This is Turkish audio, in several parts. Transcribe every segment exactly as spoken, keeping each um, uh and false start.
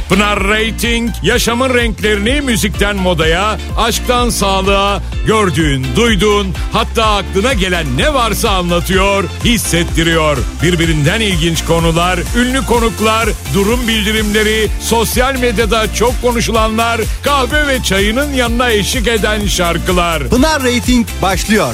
Pınar Rating, yaşamın renklerini müzikten modaya, aşktan sağlığa, gördüğün, duyduğun, hatta aklına gelen ne varsa anlatıyor, hissettiriyor. Birbirinden ilginç konular, ünlü konuklar, durum bildirimleri, sosyal medyada çok konuşulanlar, kahve ve çayının yanına eşlik eden şarkılar. Pınar Rating başlıyor.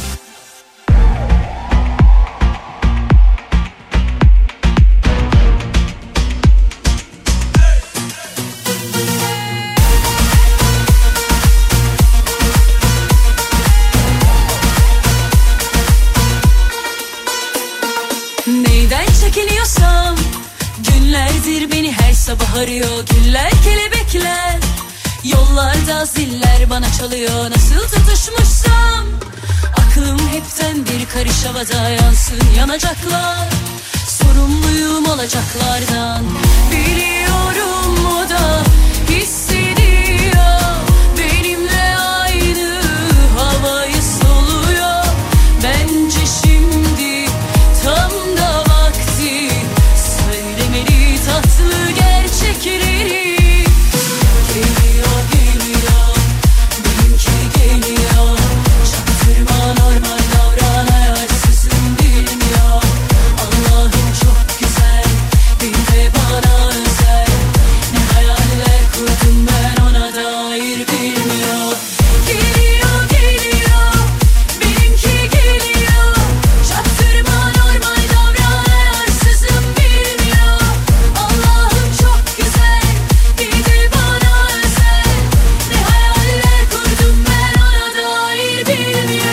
Günlerdir beni her sabah arıyor, güller kelebekler, yollarda ziller bana çalıyor. Nasıl tutuşmuşsam aklım hepten bir karış havada, yansın yanacaklar, sorumluyum olacaklardan. Biliyorum o da hissediyor, benimle aynı havayı soluyor. Bence şimdi tam da vakti söylemeli tatlı gerçekleri. Geliyor geliyor, benimki geliyor, çaktırma normal davran, ayarsızım bilmiyor. Allah'ım çok güzel, bir de bana özel, ne hayaller kurdum ben ona dair bilmiyor. Geliyor geliyor, benimki geliyor, çaktırma normal davran, ayarsızım bilmiyor. Allah'ım çok güzel, bir de bana özel, ne hayaller kurdum ben ona dair bilmiyor.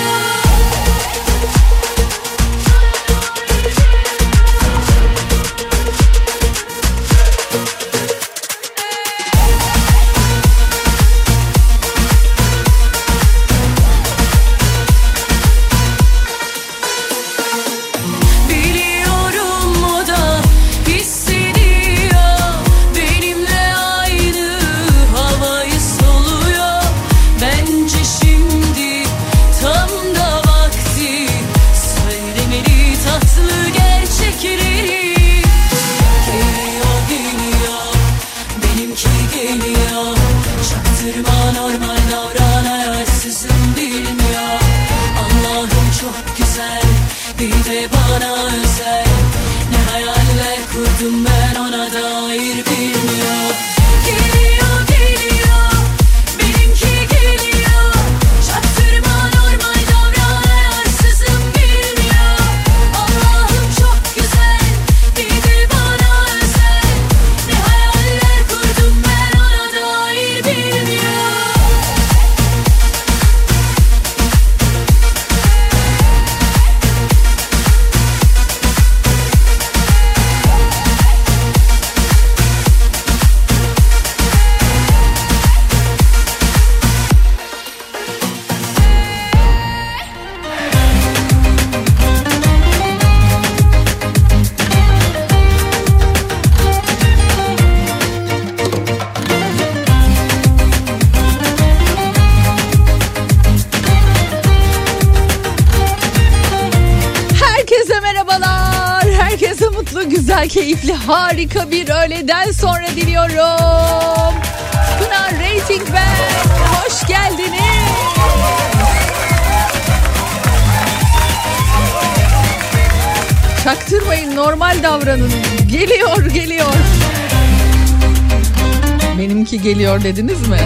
Biliyorum o da hissediyor, benimle aynı havayı soluyor. Bence şimdi tam da vakti söylemeli tatlı gerçekleri. Geliyor geliyor, benimki geliyor, çaktırma normal davran, ayarsızım bilmiyor. Allah'ım çok güzel, bir de bana özel, ne hayaller kurdum ben ona dair bilmiyor. Geliyor geliyor, benimki geliyor, çaktırma normal davran, ayarsızım bilmiyor. Allah'ım çok güzel, bir de bana özel, ne hayaller kurdum ben ona dair bilmiyor. Herkese merhabalar. Herkese mutlu, güzel, keyifli, harika bir öğleden sonra diliyorum. Pınar Rating ben. Hoş geldiniz. Çaktırmayın, normal davranın. Geliyor, geliyor. Benimki geliyor dediniz mi?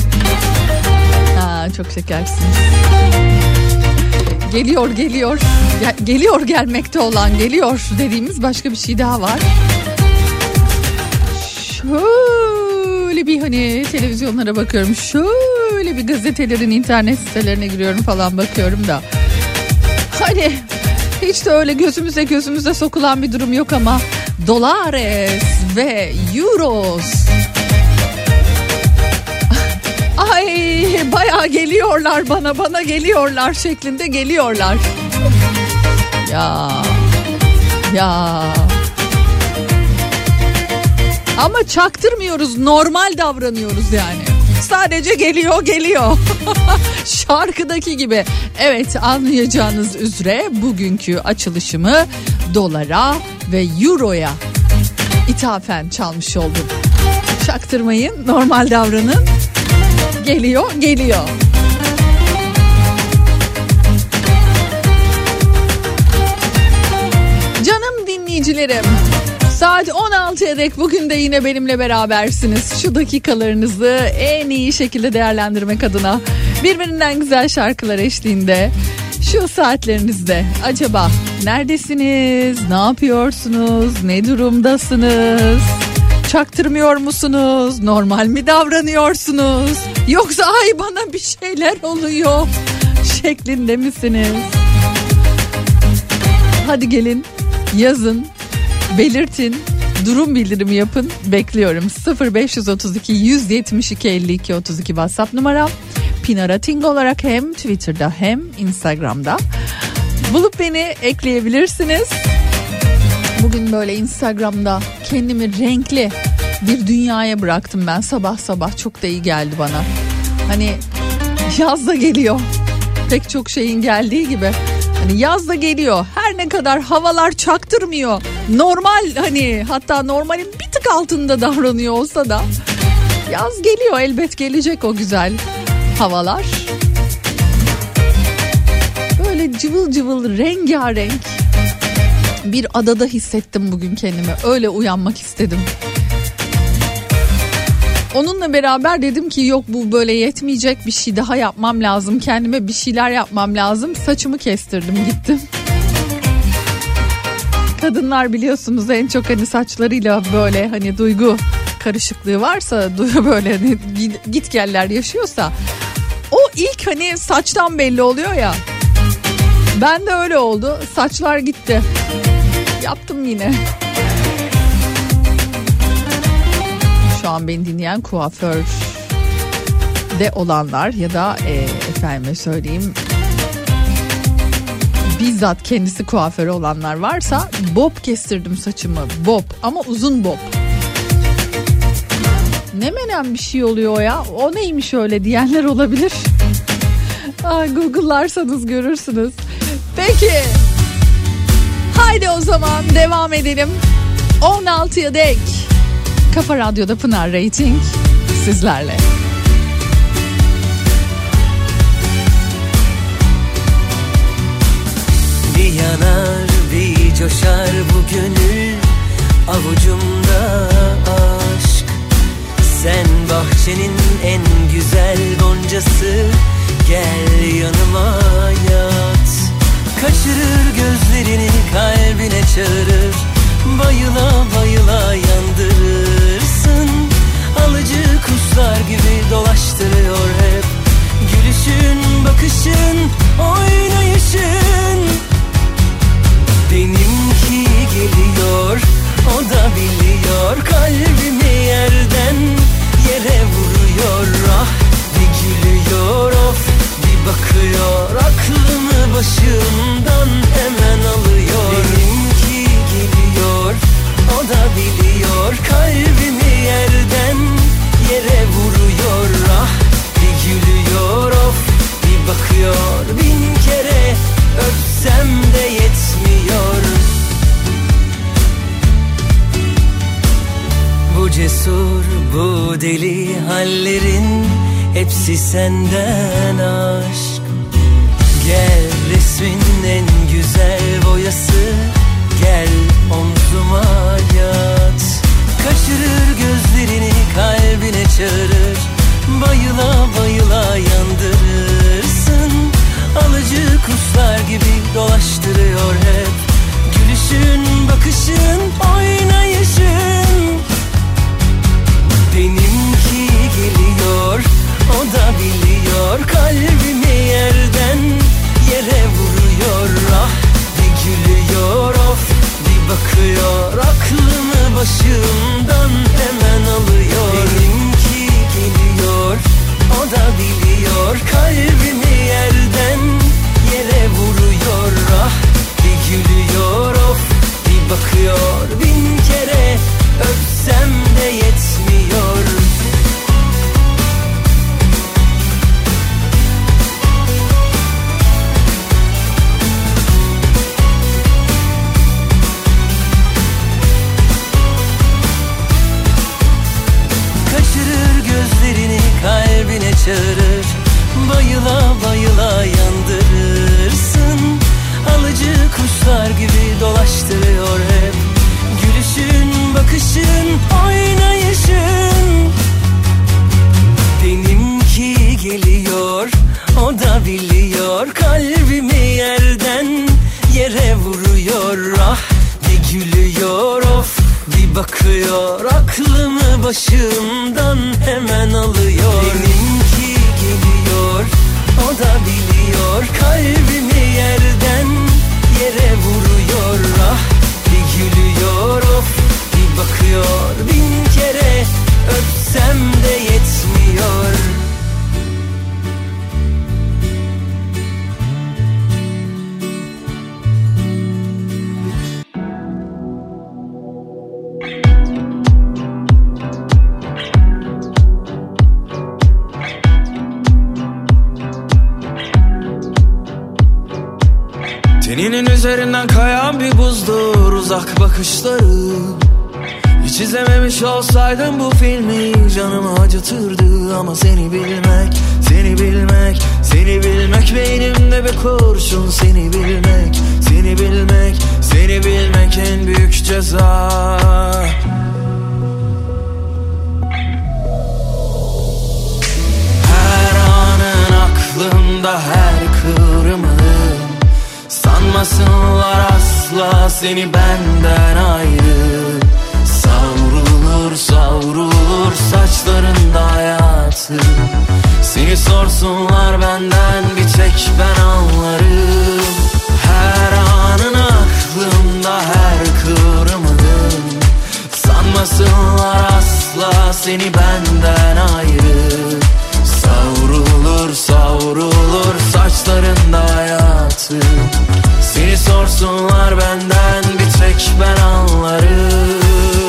Ha, çok şekersiniz. Geliyor, geliyor. Gel- geliyor gelmekte olan, geliyor dediğimiz başka bir şey daha var. Şöyle bir hani televizyonlara bakıyorum. Şöyle bir gazetelerin internet sitelerine giriyorum falan, bakıyorum da. Hani hiç de öyle gözümüze gözümüze sokulan bir durum yok ama dolares ve euros. Ay bayağı geliyorlar bana, bana geliyorlar şeklinde geliyorlar. Ya ya ama çaktırmıyoruz, normal davranıyoruz yani. Sadece geliyor geliyor. Şarkıdaki gibi. Evet, anlayacağınız üzere bugünkü açılışımı dolara ve euroya ithafen çalmış oldum. Çaktırmayın, normal davranın. Geliyor, geliyor. Canım dinleyicilerim, saat on altıya dek bugün de yine benimle berabersiniz. Şu dakikalarınızı en iyi şekilde değerlendirmek adına birbirinden güzel şarkılar eşliğinde şu saatlerinizde acaba neredesiniz, ne yapıyorsunuz, ne durumdasınız, çaktırmıyor musunuz, normal mi davranıyorsunuz, yoksa ay bana bir şeyler oluyor şeklinde misiniz? Hadi gelin, yazın, belirtin, durum bildirimi yapın, bekliyorum. sıfır beş otuz iki yüz yetmiş iki elli iki otuz iki WhatsApp numaram. Pınar Ating olarak hem Twitter'da hem Instagram'da bulup beni ekleyebilirsiniz. Bugün böyle Instagram'da kendimi renkli bir dünyaya bıraktım ben, sabah sabah çok da iyi geldi bana. Hani yaz da geliyor, pek çok şeyin geldiği gibi. Hani yaz da geliyor, her ne kadar havalar çaktırmıyor, normal, hani hatta normalin bir tık altında davranıyor olsa da yaz geliyor, elbet gelecek o güzel havalar. Böyle cıvıl cıvıl, rengarenk bir adada hissettim bugün kendimi, öyle uyanmak istedim. Onunla beraber dedim ki yok, bu böyle yetmeyecek, bir şey daha yapmam lazım, kendime bir şeyler yapmam lazım. Saçımı kestirdim, gittim. Kadınlar biliyorsunuz en çok hani saçlarıyla böyle hani duygu karışıklığı varsa, böyle hani git geller yaşıyorsa, o ilk hani saçtan belli oluyor ya. Ben de öyle oldu, saçlar gitti. Yaptım yine. Şu an beni dinleyen kuaför de olanlar ya da e, efendime söyleyeyim bizzat kendisi kuaförü olanlar varsa, bob kestirdim saçımı, bob ama uzun bob. Ne menen bir şey oluyor ya, o neymiş öyle diyenler olabilir. Aa, Google'larsanız görürsünüz. Peki haydi o zaman devam edelim. on altıya dek Kafa Radyo'da Pınar Rating sizlerle. Bir yanar bir coşar bu gönül, avucumda aşk. Sen bahçenin en güzel goncası, gel yanıma yat. Kaçırır gözlerini, kalbine çağırır, bayıla bayıla yandırırsın. Alıcı kuşlar gibi dolaştırıyor hep, gülüşün, bakışın, oynayışın. Benimki geliyor, o da biliyor, kalbimi yerden yere vuruyor. Ah bir gülüyor, of bir bakıyor, aklımı başımdan hemen alıyor. Benimki geliyor, o da biliyor, kalbimi yerden yere vuruyor. Ah bir gülüyor, of bir bakıyor, bin kere öpsem de yetmiyor. Bu cesur, bu deli hallerin hepsi senden aşk. Gel resmin en güzel boyası, gel omzuma yat. Kaçırır gözlerini, kalbine çağırır, bayıla bayıla yandırırsın. Alıcı kuşlar gibi dolaştırıyor hep, gülüşün, bakışın, oynayışın. Benimki geliyor, o da biliyor, kalbimi yerden yere vuruyor. Ah bir gülüyor, of bir bakıyor, aklımı başımdan hemen alıyor. kalbine çağırır. Bayıla bayıla yandırırsın. Alıcı kuşlar gibi dolaştırıyor hep. Gülüşün, bakışın, oynayışın. Benimki geliyor, o da biliyor. Kalbimi yerden yere vuruyor. Ah bir gülüyor, of bir bakıyor. Aklımı başımdan hemen alıyor. Benimki geliyor, o da biliyor. Kalbimi yerden yere vuruyor. Ah bir gülüyor, of bir bakıyor. Bin kere öpsem de yetmiyor. Teninin üzerinden kayan bir buzdur uzak bakışları. Hiç izlememiş olsaydım bu filmi canımı acıtırdı. Ama seni bilmek, seni bilmek, seni bilmek beynimde bir kurşun. Seni bilmek, seni bilmek, seni bilmek en büyük ceza. Her anın aklımda, her kıvrımın. Sanmasınlar asla seni benden ayrı. Savrulur savrulur saçlarında hayatı. Seni sorsunlar benden bir tek ben anlarım. Her anın aklımda, her kıvrımın. Sanmasınlar asla seni benden ayrı. Savrulur savrulur saçlarında hayatı. Seni sorsunlar benden bir tek ben anlarım.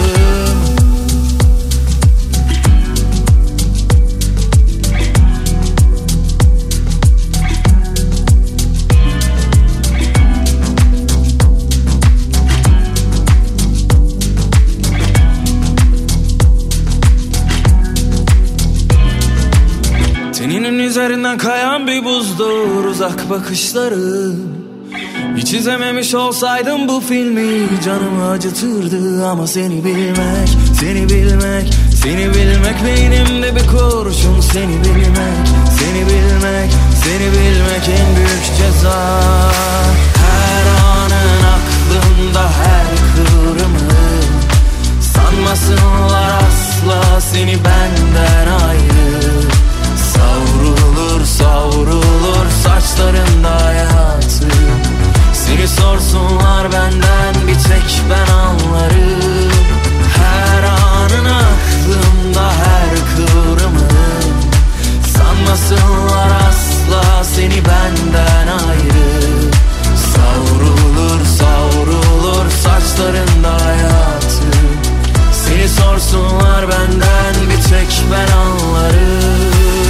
Teninin üzerinden kayan bir buzdur uzak bakışları. Hiç izlememiş olsaydım bu filmi canımı acıtırdı. Ama seni bilmek, seni bilmek, seni bilmek beynimde bir kurşun. Seni bilmek, seni bilmek, seni bilmek en büyük ceza. Her anın aklımda, her kıvrımın. Sanmasınlar asla seni benden ayrı. Savrulur savrulur saçlarında hayatı. Seni sorsunlar benden bir tek ben anlarım. Her anın aklımda, her kıvrımın. Sanmasınlar asla seni benden ayrı. Savrulur savrulur saçlarında hayatı. Seni sorsunlar benden bir tek ben anlarım.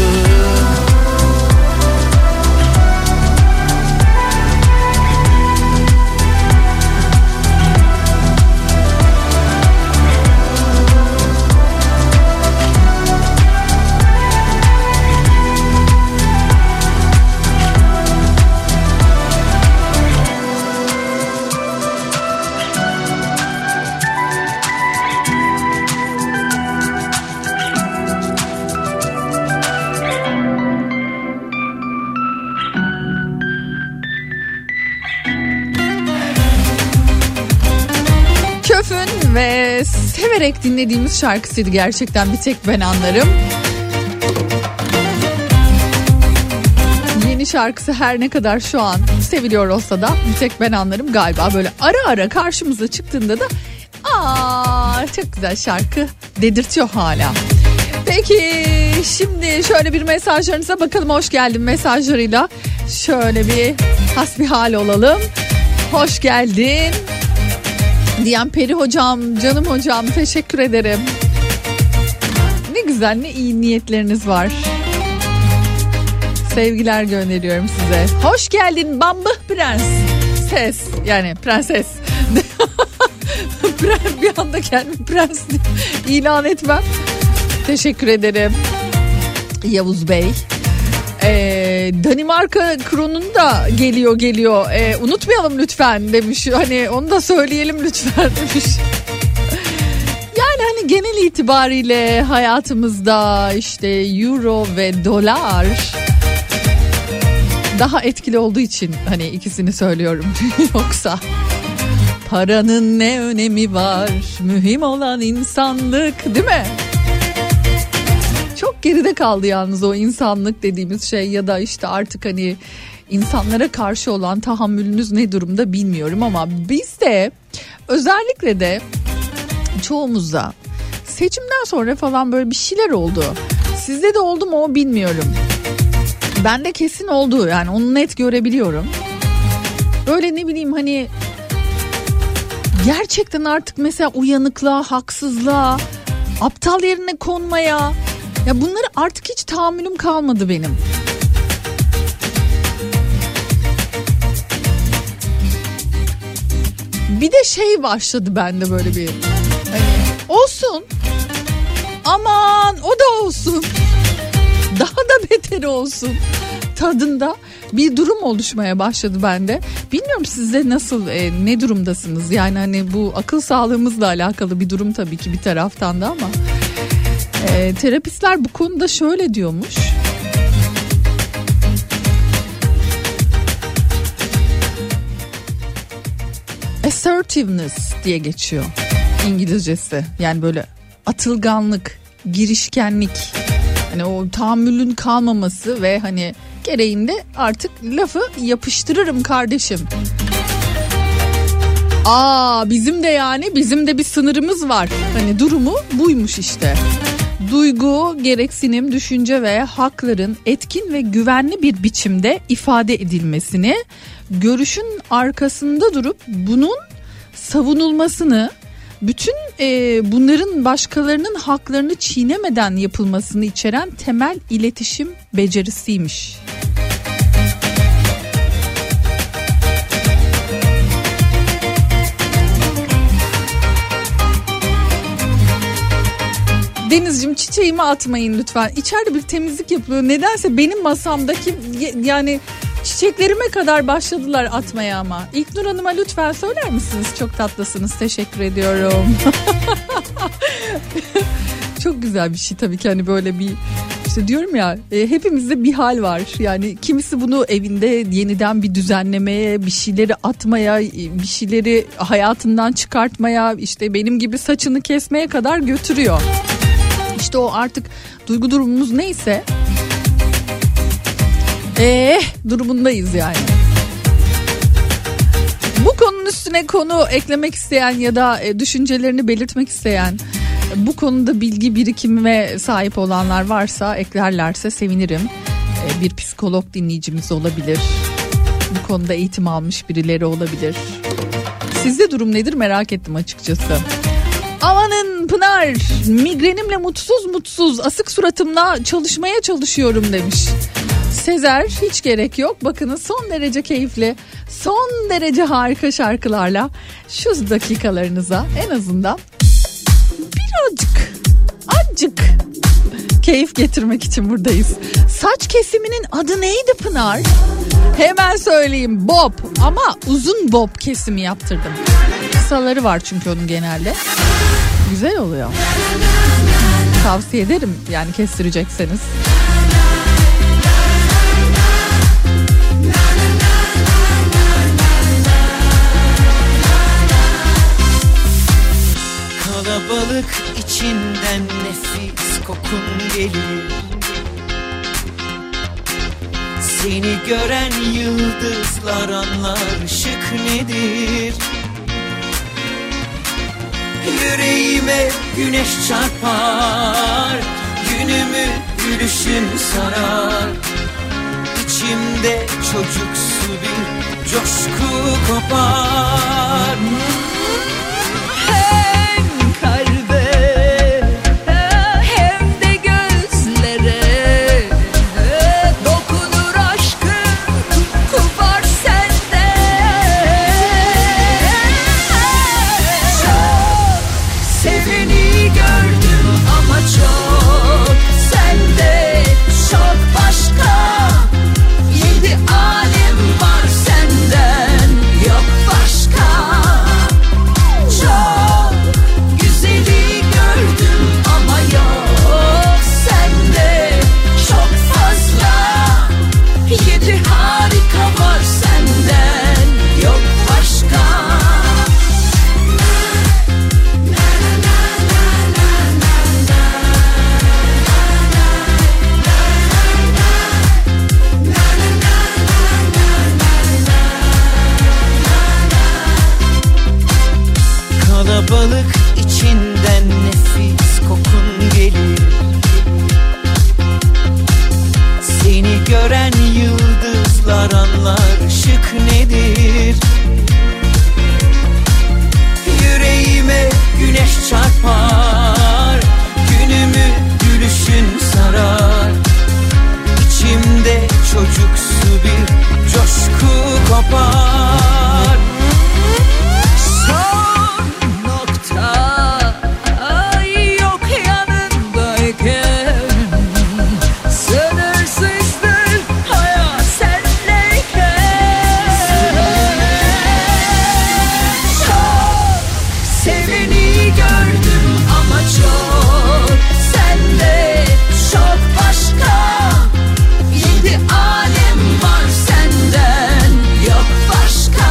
Ve severek dinlediğimiz şarkısıydı gerçekten, bir tek ben anlarım. Yeni şarkısı her ne kadar şu an seviliyor olsa da bir tek ben anlarım galiba böyle ara ara karşımıza çıktığında da aa çok güzel şarkı dedirtiyor hala. Peki şimdi şöyle bir mesajlarınıza bakalım, hoş geldin mesajlarıyla şöyle bir hasbihal olalım. Hoş geldin diyen Peri hocam, canım hocam, teşekkür ederim. Ne güzel, ne iyi niyetleriniz var. Sevgiler gönderiyorum size. Hoş geldin Bambı Prens. Ses yani prenses. Bir anda kendimi prens ilan etmem. Teşekkür ederim. Yavuz Bey. Ee, Danimarka kronunu da geliyor geliyor. Ee, unutmayalım lütfen demiş. Hani onu da söyleyelim lütfen demiş. Yani hani genel itibariyle hayatımızda işte euro ve dolar daha etkili olduğu için hani ikisini söylüyorum. Yoksa paranın ne önemi var? Mühim olan insanlık, değil mi? Çok geride kaldı yalnız o insanlık dediğimiz şey, ya da işte artık hani insanlara karşı olan tahammülünüz ne durumda bilmiyorum, ama bizde özellikle de çoğumuzda seçimden sonra falan böyle bir şeyler oldu. Sizde de oldu mu o bilmiyorum. Bende kesin oldu, yani onu net görebiliyorum. Böyle ne bileyim hani gerçekten artık mesela uyanıklığa, haksızlığa, aptal yerine konmaya, ya bunları artık hiç tahammülüm kalmadı benim. Bir de şey başladı bende böyle bir hani olsun, aman o da olsun, daha da beteri olsun tadında bir durum oluşmaya başladı bende. Bilmiyorum sizde nasıl, e, ne durumdasınız? Yani hani bu akıl sağlığımızla alakalı bir durum tabii ki bir taraftan da, ama e, terapistler bu konuda şöyle diyormuş. Assertiveness diye geçiyor İngilizcesi. Yani böyle atılganlık, girişkenlik, hani o tahammülün kalmaması ve hani gereğinde artık lafı yapıştırırım kardeşim. Aa bizim de yani bizim de bir sınırımız var. Hani durumu buymuş işte. Duygu, gereksinim, düşünce ve hakların etkin ve güvenli bir biçimde ifade edilmesini, görüşün arkasında durup bunun savunulmasını, bütün e, bunların başkalarının haklarını çiğnemeden yapılmasını içeren temel iletişim becerisiymiş. Denizciğim çiçeğimi atmayın lütfen. İçeride bir temizlik yapılıyor. Nedense benim masamdaki yani çiçeklerime kadar başladılar atmaya ama. İlknur Hanım'a lütfen söyler misiniz? Çok tatlısınız. Teşekkür ediyorum. Çok güzel bir şey tabii ki, hani böyle bir işte diyorum ya, e, hepimizde bir hal var. Yani kimisi bunu evinde yeniden bir düzenlemeye, bir şeyleri atmaya, bir şeyleri hayatından çıkartmaya, işte benim gibi saçını kesmeye kadar götürüyor. İşte o artık duygu durumumuz neyse eee durumundayız yani. Bu konunun üstüne konu eklemek isteyen ya da e, düşüncelerini belirtmek isteyen, bu konuda bilgi birikimine sahip olanlar varsa eklerlerse sevinirim. E, bir psikolog dinleyicimiz olabilir. Bu konuda eğitim almış birileri olabilir. Sizde durum nedir merak ettim açıkçası. Amanın Pınar, migrenimle mutsuz mutsuz asık suratımla çalışmaya çalışıyorum demiş. Sezer, hiç gerek yok. Bakınız son derece keyifli, son derece harika şarkılarla şu dakikalarınıza en azından birazcık, azıcık keyif getirmek için buradayız. Saç kesiminin adı neydi Pınar? Hemen söyleyeyim, bob, ama uzun bob kesimi yaptırdım. Kısaları var çünkü onun genelde. Güzel oluyor. Tavsiye ederim yani kestirecekseniz. Kalabalık içinden nefis kokun gelir. Seni gören yıldızlar anlar ışık nedir. Yüreğime güneş çarpar, günümü gülüşün sarar. İçimde çocuksu bir coşku kopar. Hem kalbe hem de gözlere dokunur aşkım, kopar sende. Çok seveni gördüm ama çok sende anlar anlar ışık nedir? Yüreğime güneş çarpar, günümü gülüşün sarar. İçimde çocuksu bir coşku kopar. Son nokta yok yanındayken, sınırsızdır hayat senleyken. Çok seveni gördüm ama çok sende çok başka. Yedi alem var senden yok başka.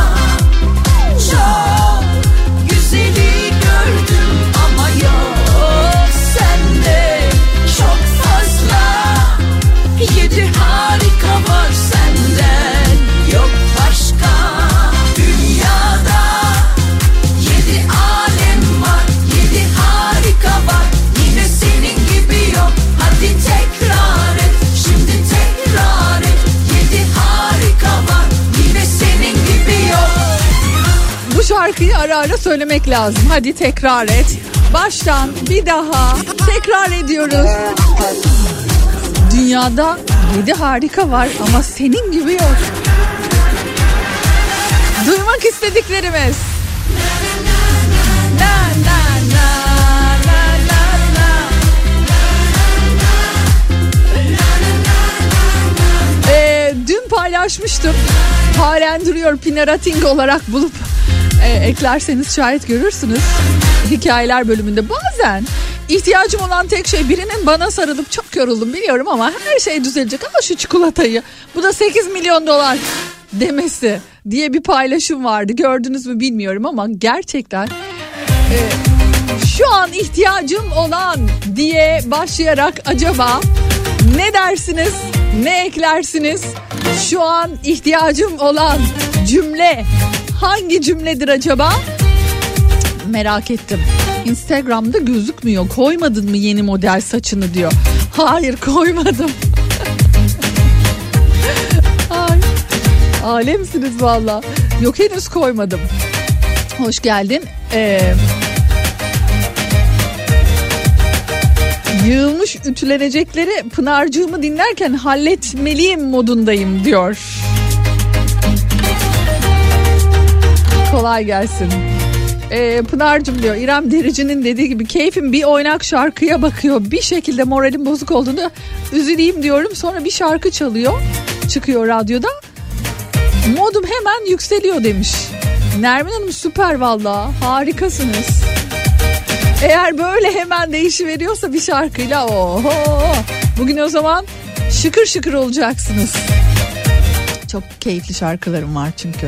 Çok güzeli gördüm ama yok sende çok fazla. Yedi harika var senden yok başka. Dünyada yedi alem var, yedi harika var. Yine senin gibi yok, hadi tekrar et, şimdi tekrar et. Yedi harika var, yine senin gibi yok. Bu şarkıyı ara ara söylemek lazım. Hadi tekrar et. Baştan bir daha tekrar ediyoruz. Dünyada yedi harika var ama senin gibi yok. Duymak istediklerimiz. Na na na na na na. Ee, dün paylaşmıştım. Halen duruyor, Pinarating olarak bulup e, eklerseniz şayet görürsünüz. Hikayeler bölümünde bazen ihtiyacım olan tek şey birinin bana sarılıp çok yoruldum biliyorum ama her şey düzelecek. Al şu çikolatayı, bu da sekiz milyon dolar demesi diye bir paylaşım vardı. Gördünüz mü bilmiyorum ama gerçekten e, şu an ihtiyacım olan diye başlayarak acaba ne dersiniz, ne eklersiniz? Şu an ihtiyacım olan cümle hangi cümledir acaba? Merak ettim. Instagram'da gözükmüyor. Koymadın mı yeni model saçını diyor. Hayır, koymadım. Ay, alemsiniz valla. Yok, henüz koymadım. Hoş geldin. Ee, yığılmış ütülenecekleri Pınarcığımı dinlerken halletmeliyim modundayım diyor. Kolay gelsin. Ee, Pınar'cığım diyor, İrem Derici'nin dediği gibi keyfim bir oynak şarkıya bakıyor. Bir şekilde moralim bozuk olduğunda üzüleyim diyorum. Sonra bir şarkı çalıyor, çıkıyor radyoda. Modum hemen yükseliyor demiş. Nermin Hanım süper valla, harikasınız. Eğer böyle hemen değişiveriyorsa bir şarkıyla oho. Bugün o zaman şıkır şıkır olacaksınız. Çok keyifli şarkılarım var çünkü.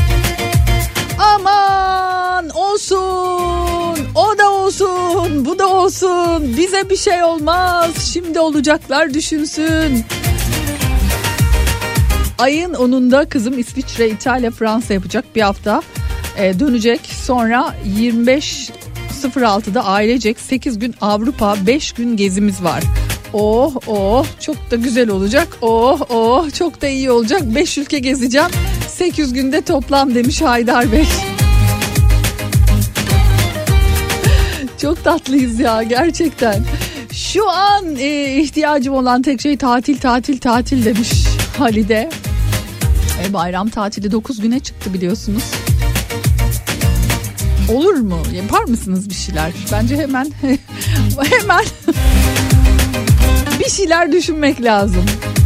Aman olsun, o da olsun, bu da olsun, bize bir şey olmaz, şimdi olacaklar düşünsün. Ayın onunda kızım İsviçre, İtalya, Fransa yapacak, bir hafta e, dönecek. Sonra yirmi beş altıda ailecek sekiz gün Avrupa, beş gün gezimiz var. Oh oh, çok da güzel olacak. Oh oh, çok da iyi olacak. beş ülke gezeceğim, sekiz günde toplam demiş Haydar Bey. Çok tatlıyız ya gerçekten. Şu an e, ihtiyacım olan tek şey tatil tatil tatil demiş Halide. E, bayram tatili dokuz güne çıktı biliyorsunuz. Olur mu? Yapar mısınız bir şeyler? Bence hemen hemen bir şeyler düşünmek lazım.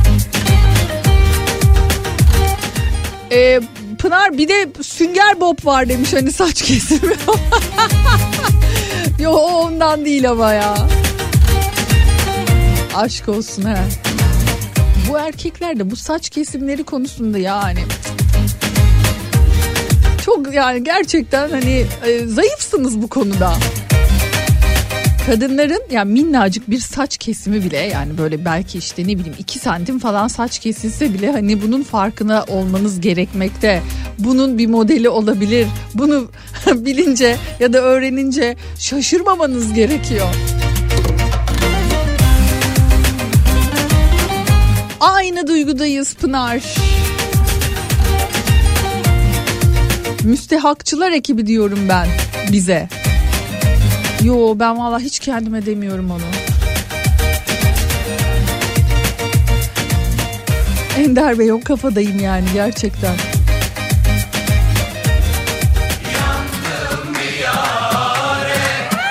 Ee, Pınar bir de sünger bob var demiş, hani saç kesimi. Yo, ondan değil ama ya. Aşk olsun he. Bu erkekler de bu saç kesimleri konusunda yani çok, yani gerçekten hani e, zayıfsınız bu konuda. Kadınların yani minnacık bir saç kesimi bile, yani böyle belki işte ne bileyim iki santim falan saç kesilse bile hani bunun farkına olmanız gerekmekte. Bunun bir modeli olabilir. Bunu bilince ya da öğrenince şaşırmamanız gerekiyor. Aynı Aynı duygudayız Pınar. Müstehakçılar ekibi diyorum ben bize. Yo, ben vallahi hiç kendime demiyorum onu. Ender Bey, o kafadayım yani gerçekten. Yandım bir yâre,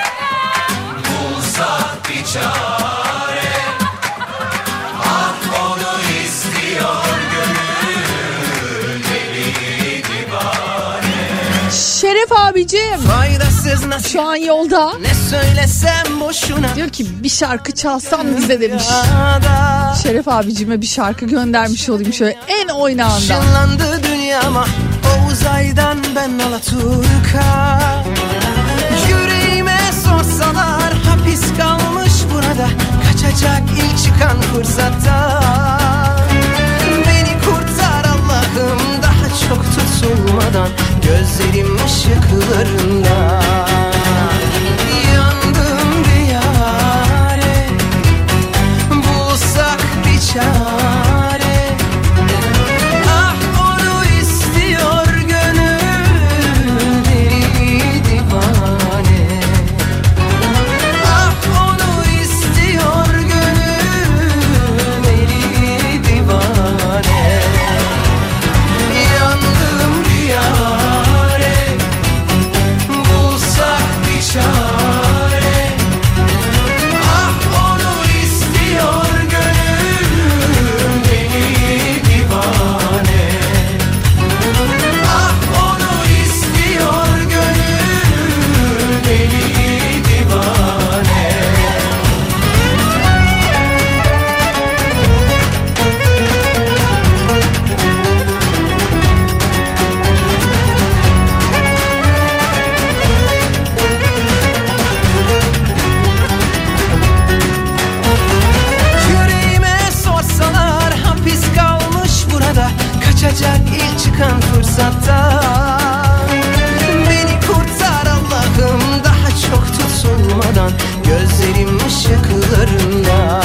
bulsak bir çare. Ah onu istiyor gönül, deli divane. Şeref abicim Faydasız nasıl şu an yolda. ne söylesem boşuna. Diyor ki bir şarkı çalsam bize demiş. Şeref abicime bir şarkı göndermiş olayım şöyle en oynağından. Işınlandı dünyama o uzaydan ben Alaturka. Yüreğime sorsalar hapis kalmış burada. Kaçacak ilk çıkan fırsatta. Beni kurtar Allah'ım daha çok tutulmadan. Gözlerim ışıklarında. Yandım bir yâre, bulsak bir çare. Ah onu istiyor gönül, deli divane. Ah onu istiyor gönül, deli divane. Yandım bir yâre, bulsak bir çare. Ah onu istiyor gönül, deli divane. Ah onu istiyor gönül, deli divane. Yüreğime sorsalar hapis kalmış burada. Kaçacak ilk çıkan fırsatta. Beni kurtar Allah'ım daha çok tutulmadan. Gözlerim ışıklarında.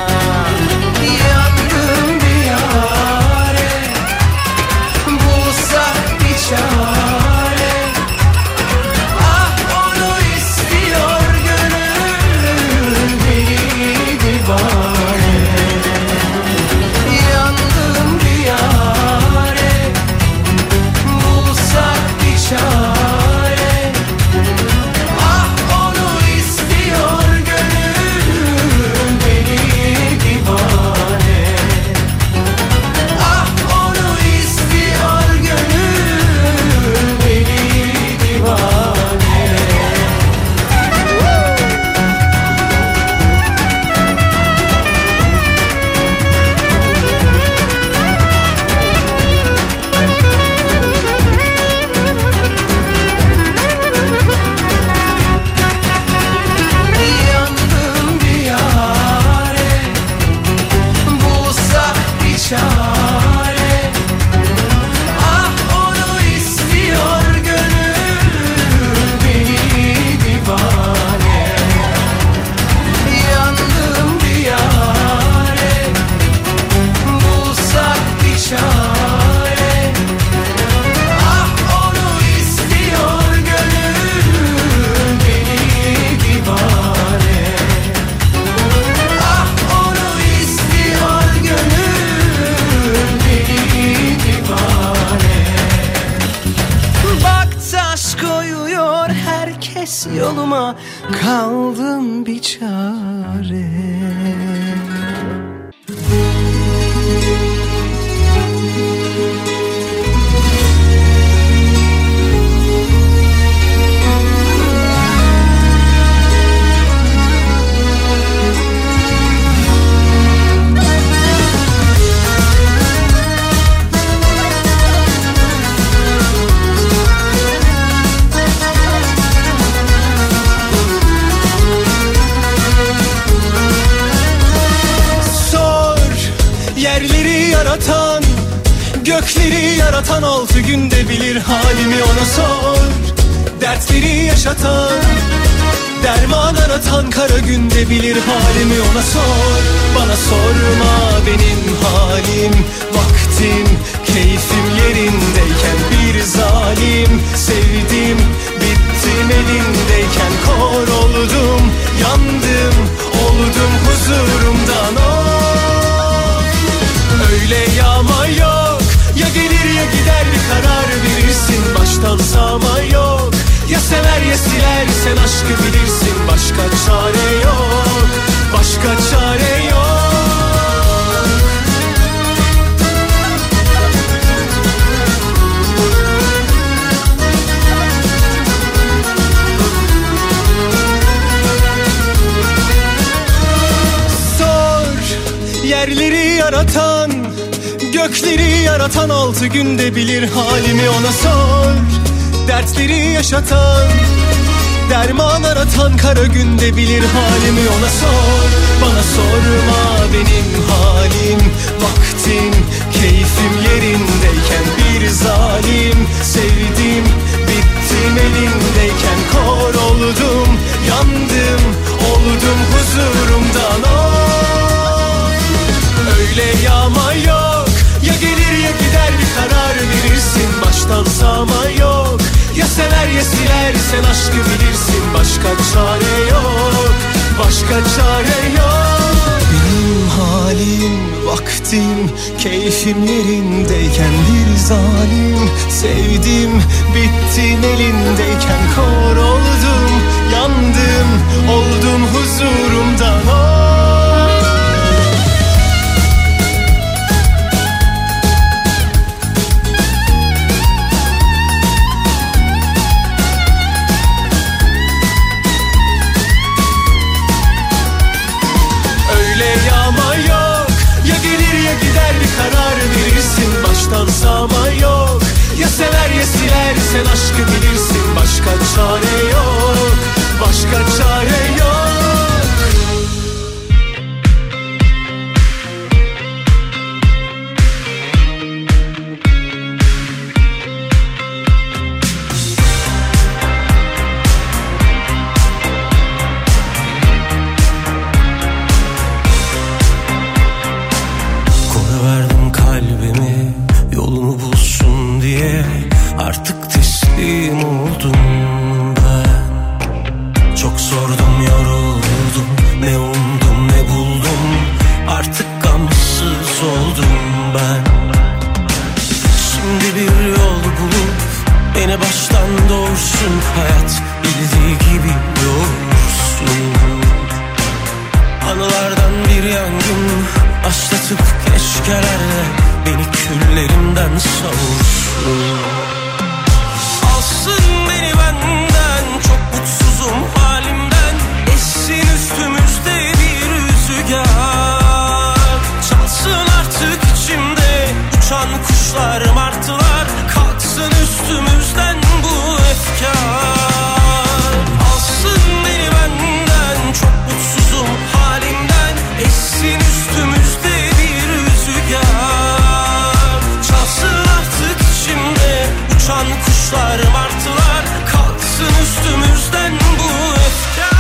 Yandım bir yâre, bulsak bir çare. Ah onu istiyor gönül, deli divane. Yandım bir yâre, bulsak bir çare. Ah onu istiyor gönül, deli divane. Ah onu istiyor gönül, deli divane. Yandım bir yâre, bulsak bir çare. Ah onu istiyor gönül, deli divane. Yandım bir yâre, bulsak bir çare. Ah onu istiyor gönül, deli divane. Ah onu istiyor gönül, deli divane. Bak taş koyuyor herkes yoluma. Kaldım bir çare. Yerleri yaratan, gökleri yaratan, altı günde bilir halimi ona sor. Dertleri yaşatan, Derman aratan kara günde bilir halimi, ona sor. Bana sorma benim halim, vaktim, keyfim yerindeyken bir zalim. Sevdim, bittim elindeyken kor oldum, yandım, oldum huzurumdan of. Öyle yağma yok, ya gelir ya gider bir karar verirsin. Baştan sağma yok, ya sever ya siler, sen aşkı bilirsin. Başka çare yok, başka çare yok. Sor, yerleri yaratan, gökleri yaratan, altı günde bilir halimi, ona sor. Dertleri yaşatan, derman aratan, kara günde bilir halimi, ona sor. Bana sorma benim halim, vaktim, keyfim yerindeyken bir zalim. Sevdim, bittim elindeyken kor oldum, yandım, oldum huzurumdan of. Öyle yağma yok, ya gelir ya gider bir karar verirsin. Baştan sağma yok, ya sever ya siler, sen aşkı bilirsin. Başka çare yok, başka çare yok. Benim halim, vaktim, keyfim yerindeyken bir zalim. Sevdim, bittim elindeyken kor oldum, yandım, oldum huzurumdan oh. Baştan sağma yok, ya sever ya siler, sen aşkı bilirsin. Başka çare yok, başka çare yok. Koyuverdim kalbimi yolunu bulsun diye, artık teslim oldum ben. Çok sordum, yoruldum, ne umdum ne buldum, artık gamsız oldum ben. Şimdi bir yol bulup beni baştan doğursun, hayat bildiği gibi doğursun. Anılardan bir yangın başlatıp keşkelerle beni küllerimden savursun. Alsın beni benden, çok mutsuzum halimden. Essin üstümüzde bir rüzgar, çalsın artık içimde uçan kuşlar, martılar. Kalksın üstümüzden bu efkar. Alsın beni benden, çok mutsuzum halimden. Essin üstümüzde bir rüzgar, çalsın artık içimde uçan kuşlar, martılar. Kalksın üstümüzden bu efkar.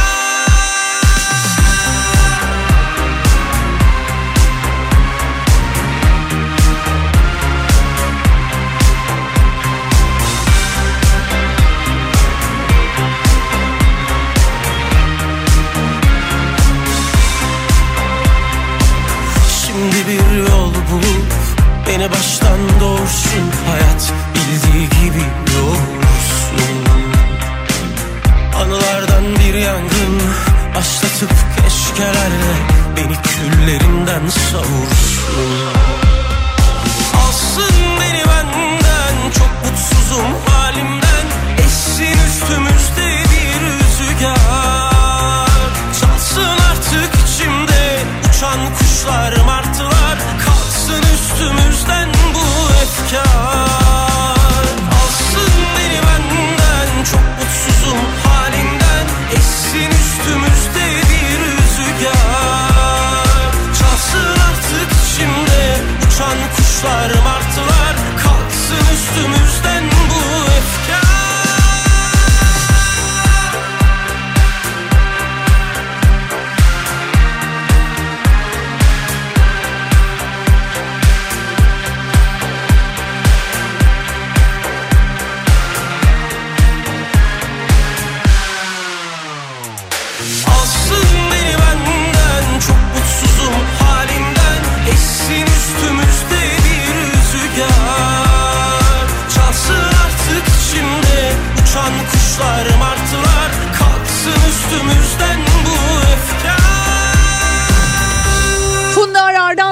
Şimdi bir yol bulup beni baştan doğursun, hayat bildiği gibi doğursun. Anılardan bir yangın başlatıp keşkelerle beni küllerimden savursun. Alsın beni benden, çok mutsuzum halimden. Essin üstümüzde bir rüzgar, çalsın artık içimde uçan kuşlar, martılar. Kalksın üstümüzden bu efkar. Alsın beni benden, çok mutsuzum halimden. Essin üstümüzde bir rüzgar, çalsın artık içimde uçan kuşlar, martılar. Kalksın üstümüzden bu efkar.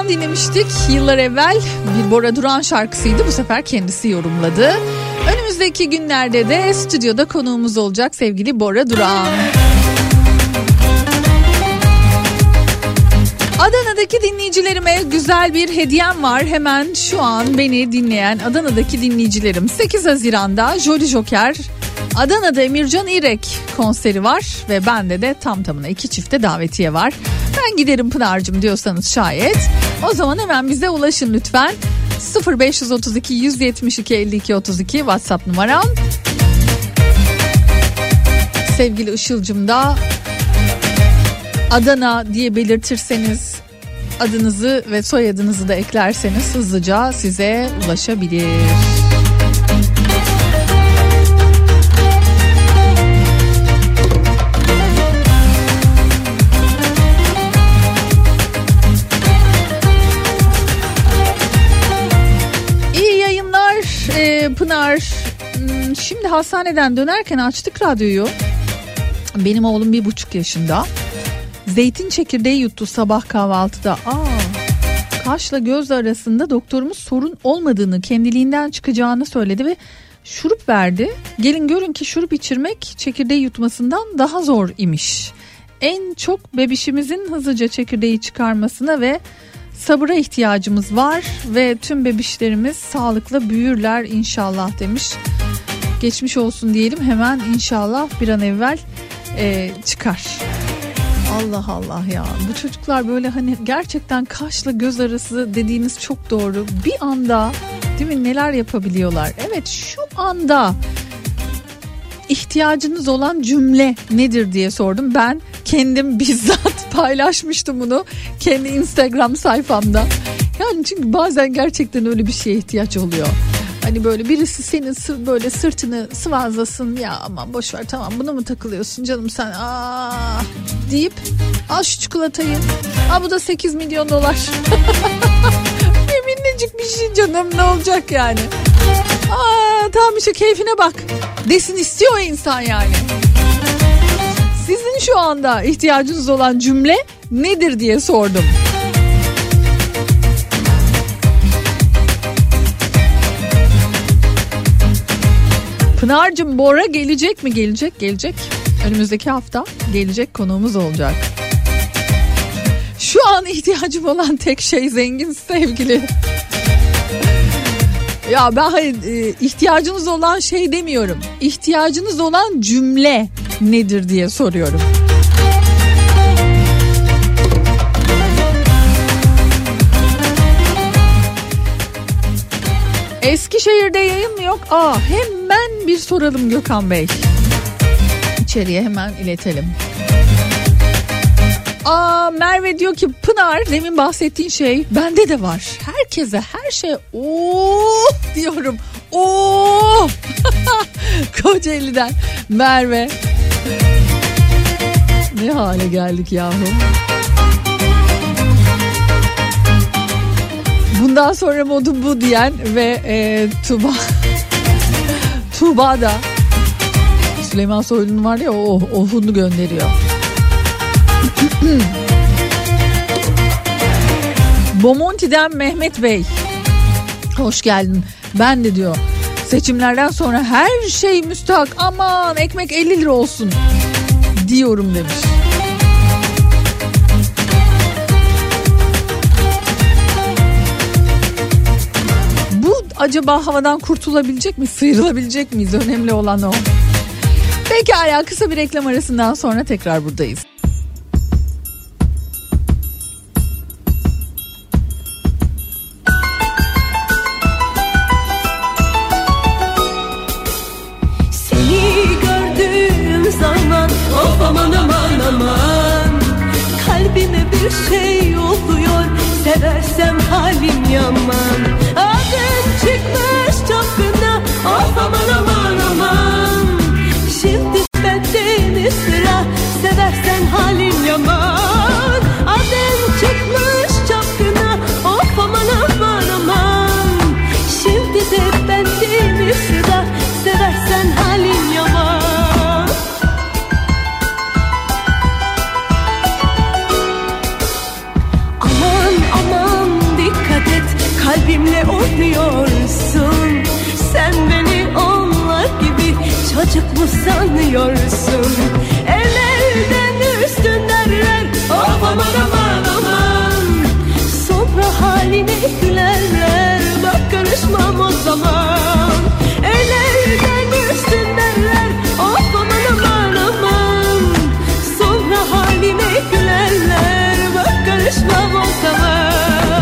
Duran dinlemiştik yıllar evvel. Bir Bora Duran şarkısıydı. Bu sefer kendisi yorumladı. Önümüzdeki günlerde de stüdyoda konuğumuz olacak sevgili Bora Duran. Adana'daki dinleyicilerime güzel bir hediyem var. Hemen şu an beni dinleyen Adana'daki dinleyicilerim, sekiz Haziran'da Jolly Joker Adana'da Emircan İrek konseri var ve bende de tam tamına iki çifte davetiye var. Ben giderim Pınar'cığım diyorsanız şayet, o zaman hemen bize ulaşın lütfen. sıfır beş otuz iki yüz yetmiş iki elli iki otuz iki WhatsApp numaram. Sevgili Işıl'cığım da Adana diye belirtirseniz, adınızı ve soyadınızı da eklerseniz hızlıca size ulaşabilir. İyi yayınlar ee, Pınar. Şimdi hastaneden dönerken açtık radyoyu. Benim oğlum bir buçuk yaşında. Zeytin çekirdeği yuttu sabah kahvaltıda. Aa, kaşla göz arasında doktorumuz sorun olmadığını, kendiliğinden çıkacağını söyledi ve şurup verdi. Gelin görün ki şurup içirmek çekirdeği yutmasından daha zor imiş. En çok bebişimizin hızlıca çekirdeği çıkarmasına ve sabıra ihtiyacımız var ve tüm bebişlerimiz sağlıklı büyürler inşallah demiş. Geçmiş olsun diyelim hemen, inşallah bir an evvel e, çıkar. Allah Allah ya, bu çocuklar böyle hani gerçekten kaşla göz arası dediğiniz çok doğru. Bir anda değil mi, neler yapabiliyorlar? Evet, şu anda ihtiyacınız olan cümle nedir diye sordum. Ben kendim bizzat paylaşmıştım bunu kendi Instagram sayfamda. Yani çünkü bazen gerçekten öyle bir şeye ihtiyaç oluyor. Hani böyle birisi senin böyle sırtını sıvazlasın, ya aman boşver tamam buna mı takılıyorsun canım sen aa deyip al şu çikolatayı, aa bu da sekiz milyon dolar. Minnecik bir şey canım, ne olacak yani, aa tamam işte keyfine bak desin istiyor insan yani. Sizin şu anda ihtiyacınız olan cümle nedir diye sordum. Pınar'cığım Bora gelecek mi? Gelecek, gelecek. Önümüzdeki hafta gelecek, konuğumuz olacak. Şu an ihtiyacım olan tek şey zengin sevgili. Ya ben hayır, ihtiyacınız olan şey demiyorum. İhtiyacınız olan cümle nedir diye soruyorum. Eskişehir'de yayın mı yok? Aa, hemen bir soralım Gökhan Bey. İçeriye hemen iletelim. Aa, Merve diyor ki Pınar, demin bahsettiğin şey bende de var. Herkese her şey ooo diyorum. Ooo. Kocaeli'den Merve. Ne hale geldik yahu. Bundan sonra modum bu diyen ve e, Tuğba Tuğba da Süleyman Soylu'nun var ya, o ohunu gönderiyor. Bomonti'den Mehmet Bey, hoş geldin. Ben de diyor seçimlerden sonra her şey müstahak, aman ekmek elli lira olsun diyorum demiş. Acaba havadan kurtulabilecek mi? Sıyrılabilecek miyiz? Önemli olan o. Pekala, kısa bir reklam arasından sonra tekrar buradayız. Seni gördüğüm zaman of aman aman aman, kalbime bir şey oluyor, seversem halim yaman. Çıkmış çapkına of aman aman aman, şimdi bende mi sıra, seversen halin yaman. Adem çıkmış çapkına of aman aman aman, şimdi de bende mi sıra, seversen halin yaman. Aman aman kalbimle oynuyorsun. Sen beni onlar gibi çocuk mu sanıyorsun? Ellerden üstün derler, of aman aman aman. Sonra haline gülerler, bak karışmam o zaman. Ellerden üstün derler, of aman aman aman. Sonra haline gülerler, bak karışmam o zaman.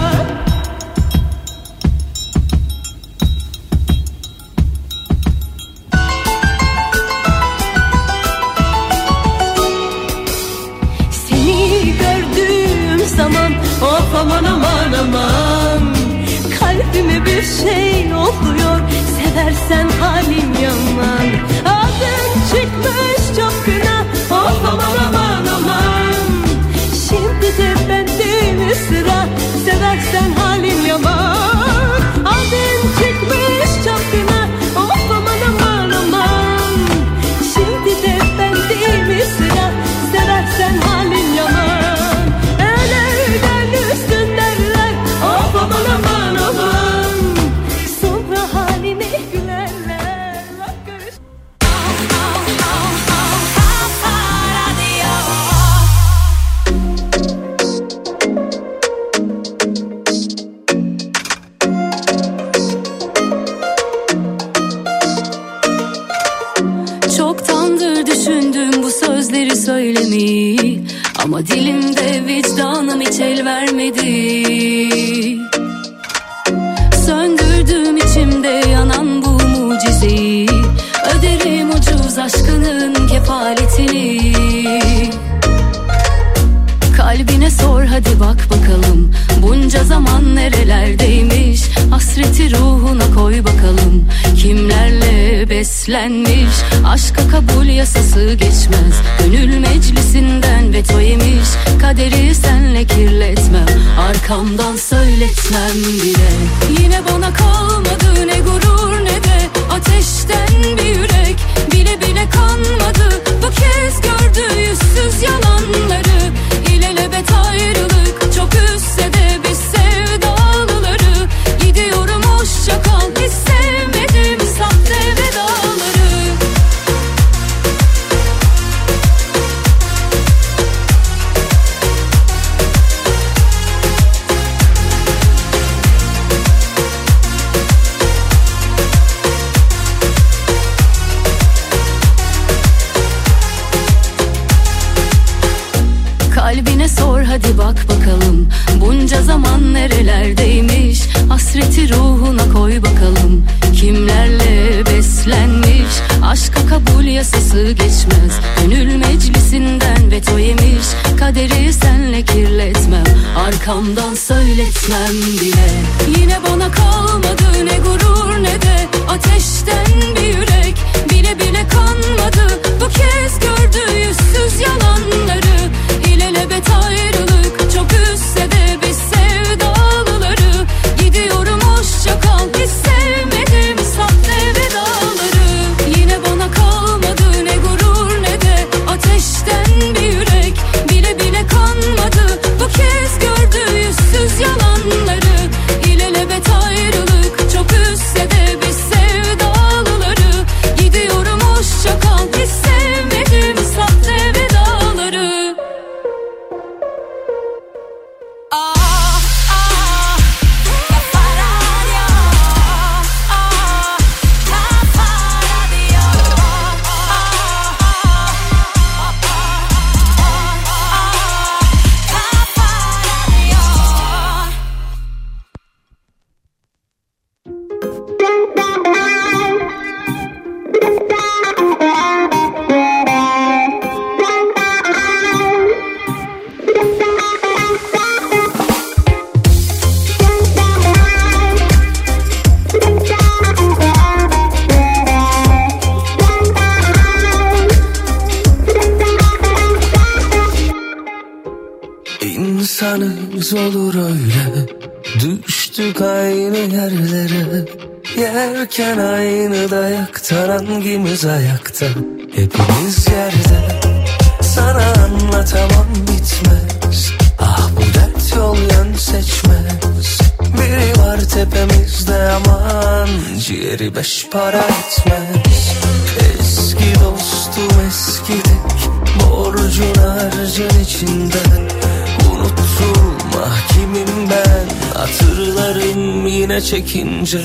Of aman aman aman, kalbime bir şey oluyor, seversen halim yaman. Adın çıkmış çok günah, of aman aman aman. Şimdi de bende mi sıra, seversen halim yaman. Adın çıkmış çok günah, of aman aman aman. Şimdi de bende mi sıra, seversen halim yaman. Söylemeyi, ama dilimde vicdanım hiç el vermedi. Söndürdüm içimde yanan bu mucizeyi, öderim ucuz aşkının kefaletini. Kalbine sor hadi bak bakalım, bunca zaman nerelerdeymiş. Hasreti ruhuna koy bakalım, kimlerle beslenmiş. Aşka kabul yasası geçmez, gönül meclisinden veto yemiş. Kaderi senle kirletmem, arkamdan söyletmem bile. Yine bana kalmadı ne gurur ne de ateşten bir yürek. Bile bile kanmadı, bu kez gördü yüzsüz yalanları. İlelebet ayrılık çok üstse de biz sevdalıları. Gidiyorum hoşça kal, hiç sevmedim sahte vedaları. Kalbine sor hadi bak bakalım, bunca zaman nerelerdeymiş. Hasreti ruhuna koy bakalım, kimlerle beslenmiş. Aşka kabul yasası geçmez, gönül meclisinden veto yemiş. Kaderi senle kirletmem, arkamdan söyletmem bile. Yine bana kalmadı ne gurur ne de ateşten bir yürek. Bile bile kanmadı, bu kez gördü yüzsüz yalanları. İlelebet ayrılık çok üstse de biz sevdalıları. Gidiyorum hoşça kal, hiç sevmedim sahte vedaları. Yine bana kalmadı ne gurur ne de ateşten bir yürek. Bile bile kanmadı, bu kez gördü yüzsüz yalanları. İlelebet ayrılık çok üstse de biz sevdalıları. Gidiyorum hoşça kal, hiç sevmedim sahte vedaları. İnsanız olur öyle, düştük aynı yerlere. Yerken aynı dayaktan hangimiz ayakta? Hepimiz yerde. Sana anlatamam bitmez. Ah bu dert yol yön seçmez. Biri var tepem aman ciğeri beş para etmez. Eski dostum eskidik, borcun harcın içinde. Unutulma kimim ben, hatırlarım yine çekince.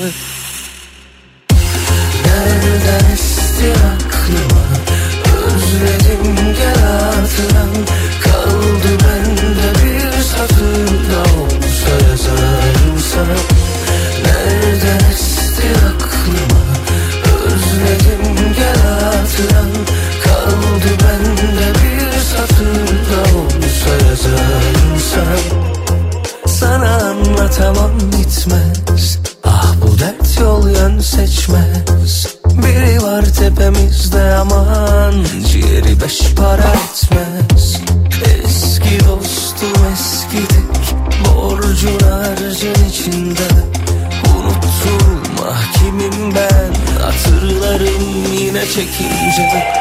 Nereden esti aklıma, özledim gel hatıran. Kaldı bende bir satır da olsa yazarım sana. Nereden esti aklıma, özledim gel hatıran. Kaldı bende bir satır da olsa yazarım sana. Sana anlatamam bitmez, ah bu dert yol yön seçmez. Biri var tepemizde aman ciğeri beş para etmez. Eski dostum eskidik, borcun harcın içinde. Unutulma kimim ben, hatırlarım yine çekince.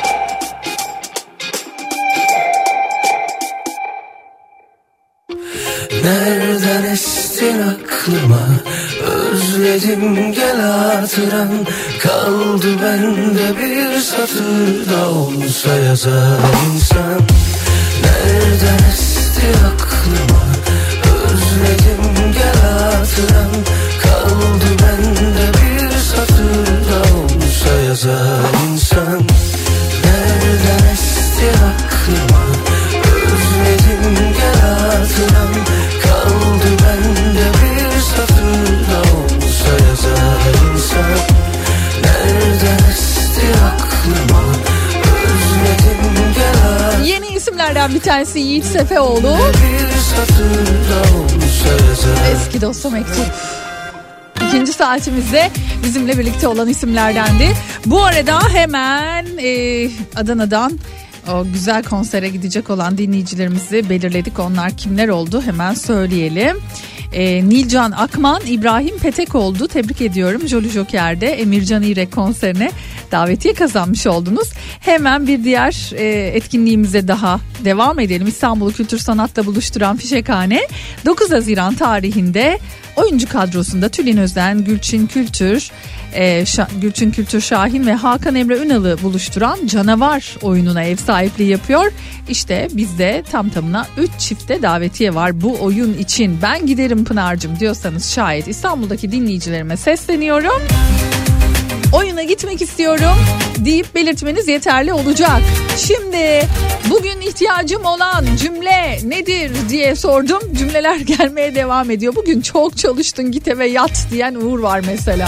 Nereden estin aklıma, özledim gel hatıran. Kaldı bende bir satır da olsa yazar insan. Nereden esti aklıma, özledim gel hatıran. Kaldı bende bir satır da olsa yazar insan. Nereden esti aklıma, özledim gel hatıran. Kaldı bende bir satır da olsa yazar insan. Nereden esti aklıma, özledim gel hatıran. Yeni isimlerden bir tanesi Yiğit Sefeoğlu. Bir satır da olsa yazar. Eski dostum mektup. İkinci saatimizde bizimle birlikte olan isimlerdendi. Bu arada hemen e, Adana'dan o güzel konsere gidecek olan dinleyicilerimizi belirledik. Onlar kimler oldu hemen söyleyelim. E, Nilcan Akman, İbrahim Petek oldu. Tebrik ediyorum. Jolly Joker'de Emircan İrek konserine davetiye kazanmış oldunuz. Hemen bir diğer e, etkinliğimize daha devam edelim. İstanbul Kültür Sanat'ta buluşturan Fişekhane dokuz Haziran tarihinde oyuncu kadrosunda Tülin Özen, Gülçin Kültür, e, Şa- Gülçin Kültür Şahin ve Hakan Emre Ünal'ı buluşturan Canavar oyununa ev sahipliği yapıyor. İşte bizde tam tamına üç çifte davetiye var bu oyun için. Ben giderim Pınar'cığım diyorsanız şayet İstanbul'daki dinleyicilerime sesleniyorum. Oyuna gitmek istiyorum deyip belirtmeniz yeterli olacak. Şimdi bugün ihtiyacım olan cümle nedir diye sordum. Cümleler gelmeye devam ediyor. Bugün çok çalıştın git eve yat diyen Uğur var mesela.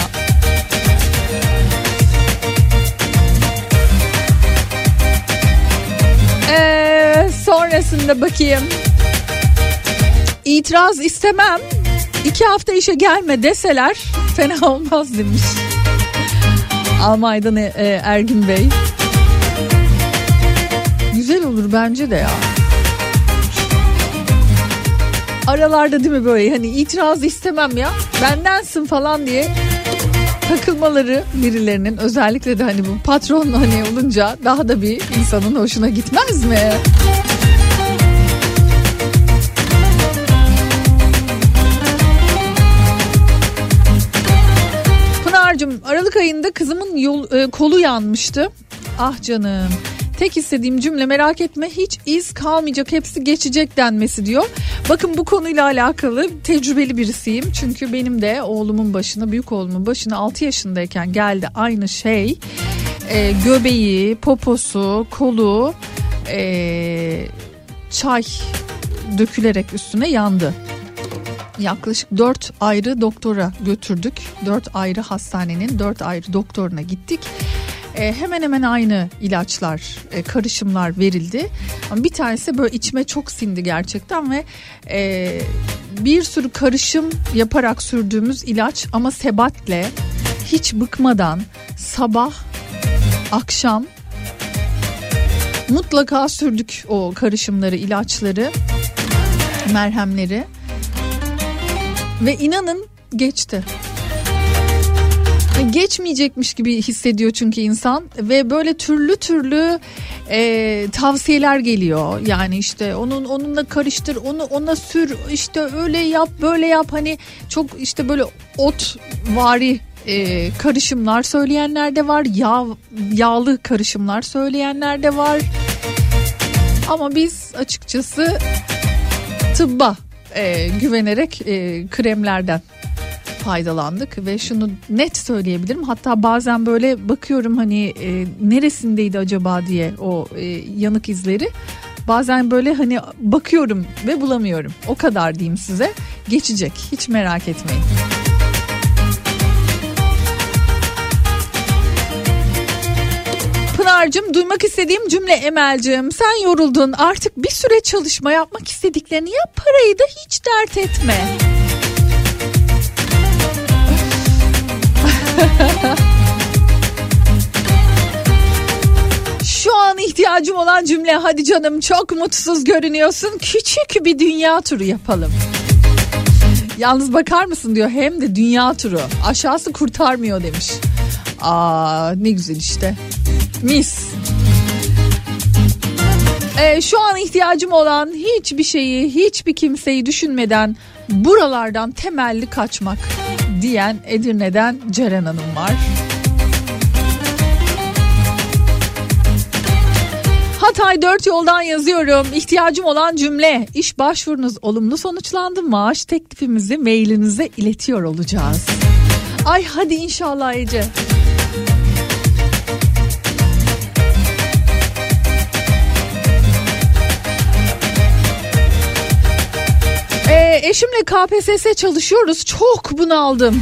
Ee, sonrasında bakayım. İtiraz istemem. İki hafta işe gelme deseler fena olmaz demiş. Almanya'dan e, Ergin Bey. Güzel olur bence de ya. Aralarda değil mi böyle hani itiraz istemem ya bendensin falan diye takılmaları birilerinin, özellikle de hani bu patron hani olunca daha da bir insanın hoşuna gitmez mi? Pınar'cığım Aralık ayında kızımın yol, e, kolu yanmıştı. Ah canım. Tek istediğim cümle merak etme hiç iz kalmayacak hepsi geçecek denmesi diyor. Bakın bu konuyla alakalı tecrübeli birisiyim. Çünkü benim de oğlumun başına, büyük oğlumun başına altı yaşındayken geldi aynı şey. E, göbeği, poposu, kolu e, çay dökülerek üstüne yandı. Yaklaşık dört ayrı doktora götürdük. Dört ayrı hastanenin dört ayrı doktoruna gittik. E, hemen hemen aynı ilaçlar, e, karışımlar verildi. Ama bir tanesi böyle içime çok sindi gerçekten ve e, bir sürü karışım yaparak sürdüğümüz ilaç ama sebatle, hiç bıkmadan sabah, akşam mutlaka sürdük o karışımları, ilaçları, merhemleri ve inanın geçti. Geçmeyecekmiş gibi hissediyor çünkü insan ve böyle türlü türlü e, tavsiyeler geliyor. Yani işte onun onunla karıştır, onu ona sür, işte öyle yap, böyle yap. Hani çok işte böyle ot vari e, karışımlar söyleyenler de var. Yağ, yağlı karışımlar söyleyenler de var. Ama biz açıkçası tıbba e, güvenerek e, kremlerden faydalandık ve şunu net söyleyebilirim. Hatta bazen böyle bakıyorum hani e, neresindeydi acaba diye o e, yanık izleri. Bazen böyle hani bakıyorum ve bulamıyorum. O kadar diyeyim size. Geçecek. Hiç merak etmeyin. Pınar'cığım, duymak istediğim cümle Emel'cığım. Sen yoruldun, artık bir süre çalışma, yapmak istediklerini yap, parayı da hiç dert etme. Şu an ihtiyacım olan cümle, hadi canım çok mutsuz görünüyorsun, küçük bir dünya turu yapalım. Yalnız bakar mısın diyor, hem de dünya turu, aşağısı kurtarmıyor demiş. Aa ne güzel işte, mis. Ee, şu an ihtiyacım olan hiçbir şeyi, hiçbir kimseyi düşünmeden buralardan temelli kaçmak diyen Edirne'den Ceren Hanım var. Hatay dört yoldan yazıyorum. İhtiyacım olan cümle: İş başvurunuz olumlu sonuçlandı. Maaş teklifimizi mailinize iletiyor olacağız. Ay hadi inşallah Ece. Ee, eşimle K P S S çalışıyoruz. Çok bunaldım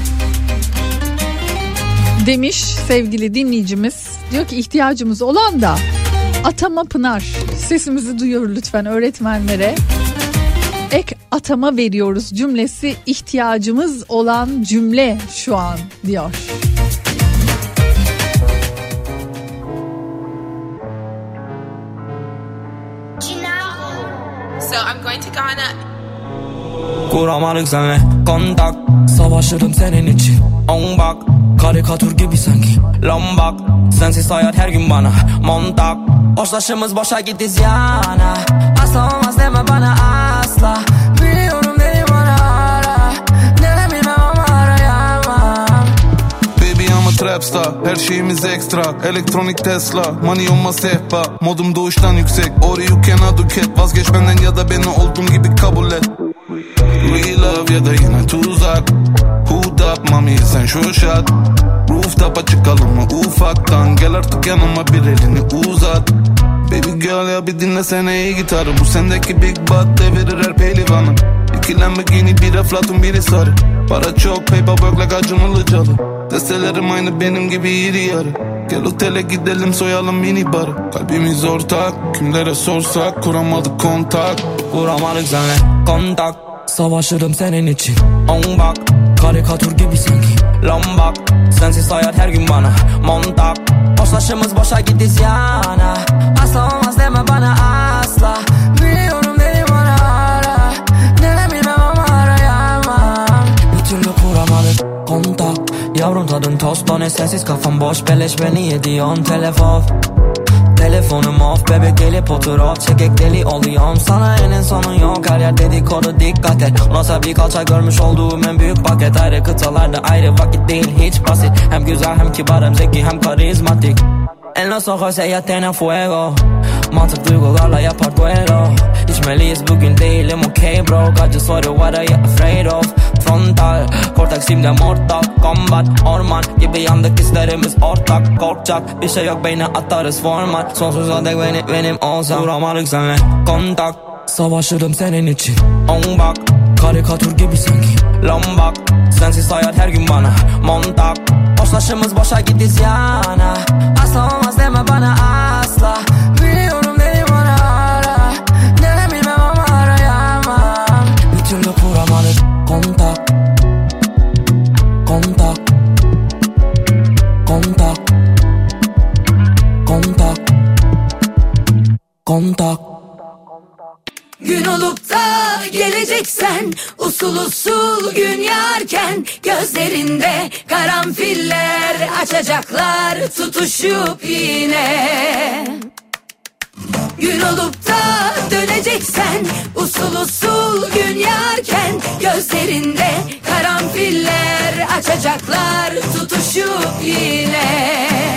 demiş sevgili dinleyicimiz. Diyor ki ihtiyacımız olan da atama Pınar. Sesimizi duyur lütfen öğretmenlere. Ek atama veriyoruz cümlesi ihtiyacımız olan cümle şu an diyor. So I'm going to Ghana. Kuramadık senle kontak, savaşırım senin için. On bak, karikatür gibi sanki. Lombak, sensiz hayat her gün bana montak. Hoşlaşımız boşa gitti ziyana. Asla olmaz deme bana asla. Biliyorum dedim bana ara. Neden bilmem ama arayamam. Baby I'm a trap star, her şeyimiz ekstra. Elektronik Tesla, money on my sehpa. Modum doğuştan yüksek, or you cannot do cat. Vazgeç benden ya da beni olduğum gibi kabul et. Real love ya da yine tuzak. Hood up mami sen şu şat. Rooftop'a çıkalım mı ufaktan. Gel artık yanıma bir elini uzat. Baby girl ya bir dinlesene iyi gitarı. Bu sendeki big butt devirir her pehlivanı. İki Lamborghini bir Aflatun biri sarı. Para çok paperwork like Acun Ilıcalı. Destelerim aynı benim gibi iri yarı. Gel otele gidelim soyalım mini barı. Kalbimiz ortak, kimlere sorsak kuramadık kontak. Kuramadık senle kontak, savaşırım senin için. On bak, karikatür gibi sanki. Lombak, sensiz hayat her gün bana montak. Hoşlaşımız boşa gitti ziyana. Asla olmaz deme bana asla. Biliyorum dedim bana ara. Neden bilmem ama arayamam. Bir türlü kuramadık kontak. Yavrum tadın tostone, sensiz kafam boş. Beleş beni yediyorsun telefon. Telefonum off, bebek gelip otur off. Çekek deli oluyorum, sana enin sonu yok. Her yer dedikodu, dikkat et. Nasıl bir kalça görmüş olduğum en büyük paket. Ayrı kıtalarda ayrı vakit değil hiç basit. Hem güzel hem kibar hem zeki hem karizmatik. En los ojos ella tiene fuego. Mantık duygularla yapar duelo. İçmeliyiz bugün değilim okay bro. God just what what are you afraid of? Frontal, kortak simde mortal. Combat, orman gibi yandık hislerimiz ortak. Korkacak bir şey yok beyne atarız format. Sonsuza dek benim, benim olsam. Kuramadık senle kontak, savaşırım senin için. On bak, karikatür gibi sanki. Lombak, sensiz hayat her gün bana montak. Hoşlaşımız boşa gitti ziyana. Asla olmaz deme bana asla. Biliyorum dedim bana ara. Neden bilmem ama arayamam. Bir türlü kuramadık kontak. Kontak. Kontak. Kontak. Kontak. Gün olup da geleceksen, usul usul gün yarken, gözlerinde karanfiller açacaklar tutuşup yine. Gün olup da döneceksen usul usul gün yarken gözlerinde karanfiller açacaklar tutuşup yine.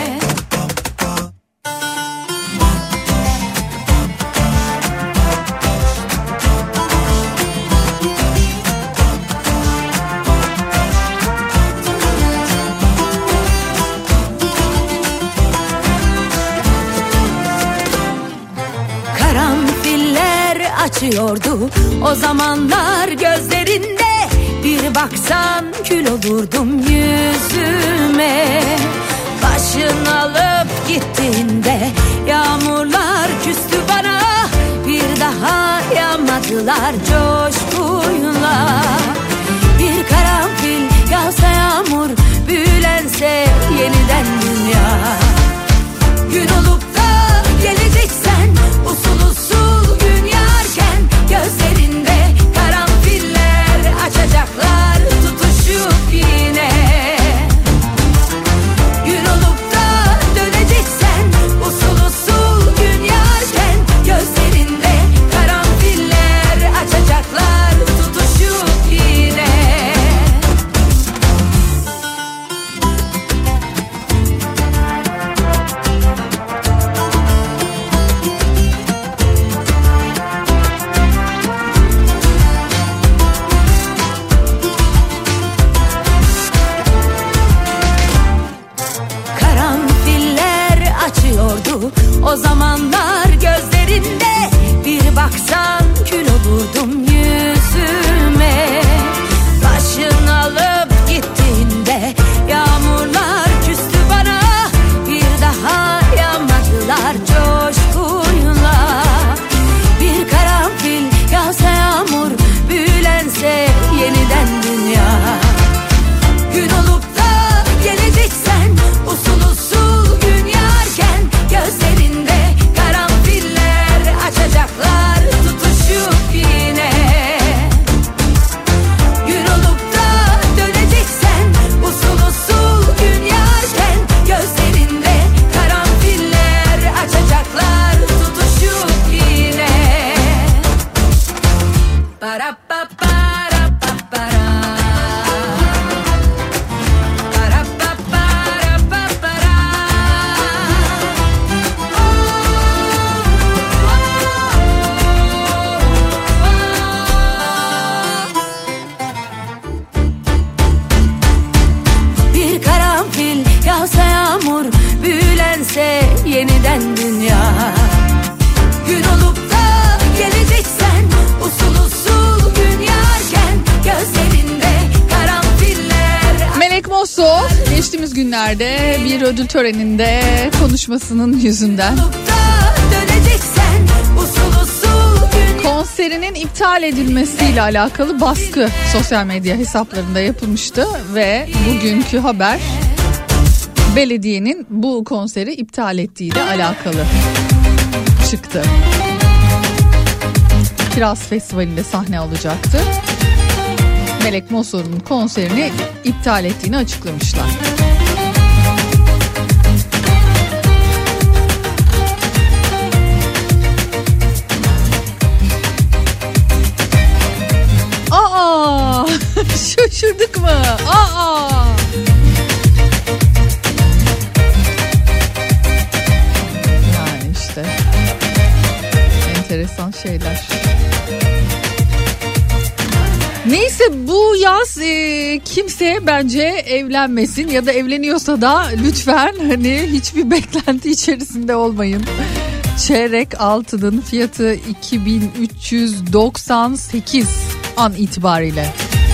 Açıyordu o zamanlar gözlerinde, bir baksan kül olurdum yüzüme. Başın alıp gittiğinde yağmurlar küstü bana, bir daha yağmadılar coşkuyla. Bir karanfil yağsa yağmur, büyülense yeniden dünya. Gün olup da geleceksen usul usul gün yarken gözlerinde karanfiller açacaklar tutuşup yine. Gün olup da döneceksen usul usul gün yarken gözlerinde karanfiller açacaklar tutuşup yine. O zamanlar gözlerinde, bir baksan kül olurdum yüzüme. Başın alıp gittiğinde yağmurlar küstü bana, bir daha yağmadılar coşkuyla. Bir karanfil yağsa yağmur, büyülense yeniden dünya. Gün olup da geleceksen usul usul gün yarken gözlerinde karanfiller açacaklar tutuşup yine. Gün olup da döneceksen usul usul gün yarken gözlerinde karanfiller açacaklar tutuşup yine. Para pa para pa para. Yağsa yağmur, büyülense yeniden dünya. Gün olup da geleceksen usul usul gün yarken gözlerinde karanfiller. Melek Mosso geçtiğimiz günlerde bir ödül töreninde konuşmasının yüzünden usul usul gün... konserinin iptal edilmesiyle alakalı baskı sosyal medya hesaplarında yapılmıştı ve bugünkü haber belediyenin bu konseri iptal ettiğiyle alakalı çıktı. Kiraz Festivali'nde sahne alacaktı. Melek Mosso'nun konserini iptal ettiğini açıklamışlar. Aa! Şaşırdık mı? Aa! Enteresan şeyler. Neyse bu yaz e, kimse bence evlenmesin ya da evleniyorsa da lütfen hani hiçbir beklenti içerisinde olmayın. Çeyrek altının fiyatı iki bin üç yüz doksan sekiz an itibariyle.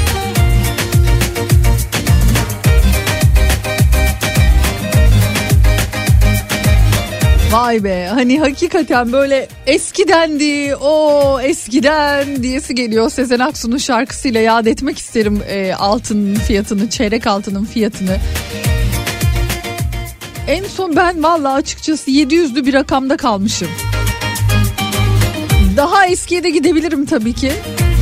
Vay be, hani hakikaten böyle eskidendi, o eskiden diyesi geliyor. Sezen Aksu'nun şarkısıyla yad etmek isterim e, altının fiyatını, çeyrek altının fiyatını. En son ben vallahi açıkçası yedi yüzlü bir rakamda kalmışım. Daha eskiye de gidebilirim tabii ki.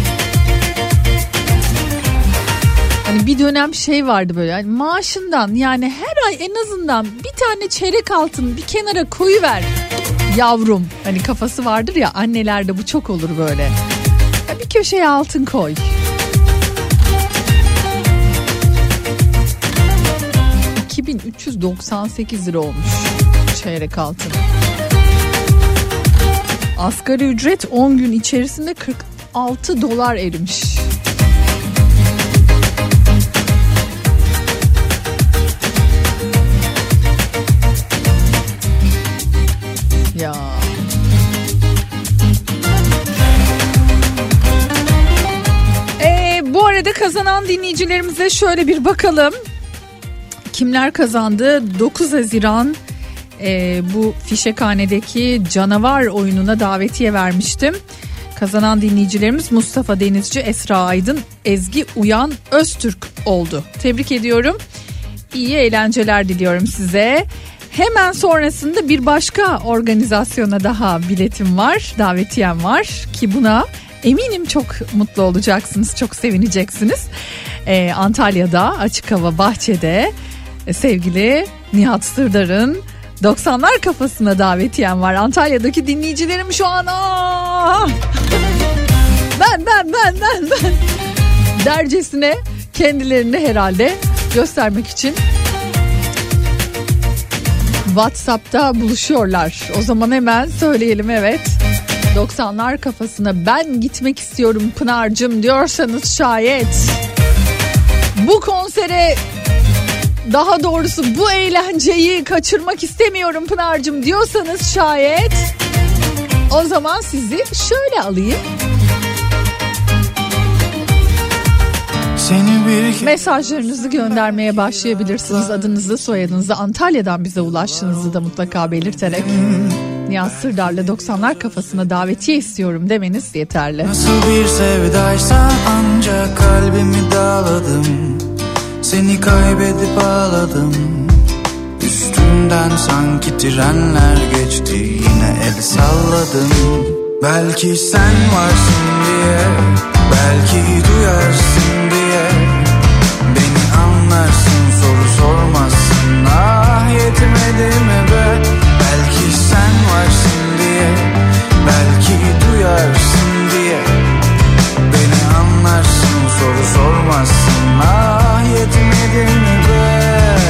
Hani bir dönem şey vardı böyle, yani maaşından, yani her ay en azından bir tane çeyrek altın bir kenara koyuver. yavrum hani kafası vardır ya, annelerde bu çok olur böyle. Ya bir köşeye altın koy. iki bin üç yüz doksan sekiz lira olmuş çeyrek altın. Asgari ücret on gün içerisinde kırk altı dolar erimiş. Ya. Ee, bu arada kazanan dinleyicilerimize şöyle bir bakalım. Kimler kazandı? dokuz Haziran e, bu Fişekhane'deki canavar oyununa davetiye vermiştim. Kazanan dinleyicilerimiz Mustafa Denizci, Esra Aydın, Ezgi Uyan Öztürk oldu. Tebrik ediyorum. İyi eğlenceler diliyorum size. Hemen sonrasında bir başka organizasyona daha biletim var, davetiyem var ki buna eminim çok mutlu olacaksınız, çok sevineceksiniz. Ee, Antalya'da Açık Hava Bahçe'de e, sevgili Nihat Sırdar'ın doksanlar kafasına davetiyem var. Antalya'daki dinleyicilerim şu an aa! ben ben ben ben ben dercesine kendilerini herhalde göstermek için WhatsApp'ta buluşuyorlar. O zaman hemen söyleyelim, evet. doksanlar kafasına ben gitmek istiyorum Pınar'cığım diyorsanız şayet, bu konsere, daha doğrusu bu eğlenceyi kaçırmak istemiyorum Pınar'cığım diyorsanız şayet, o zaman sizi şöyle alayım. Mesajlarınızı göndermeye başlayabilirsiniz. Adınızı, soyadınızı, Antalya'dan bize ulaştığınızı da mutlaka belirterek Nihat Sırdar'la doksanlar kafasına davetiye istiyorum demeniz yeterli. Nasıl bir sevdaysa ancak kalbimi dağladım, seni kaybedip ağladım. Üstümden sanki trenler geçti, yine el salladım. Belki sen varsın diye, belki duyarsın diye, beni anlarsın, soru sormazsın. Ah yetmedi mi be? Belki sen varsın diye, belki duyarsın diye, beni anlarsın, soru sormazsın. Ah yetmedi mi be?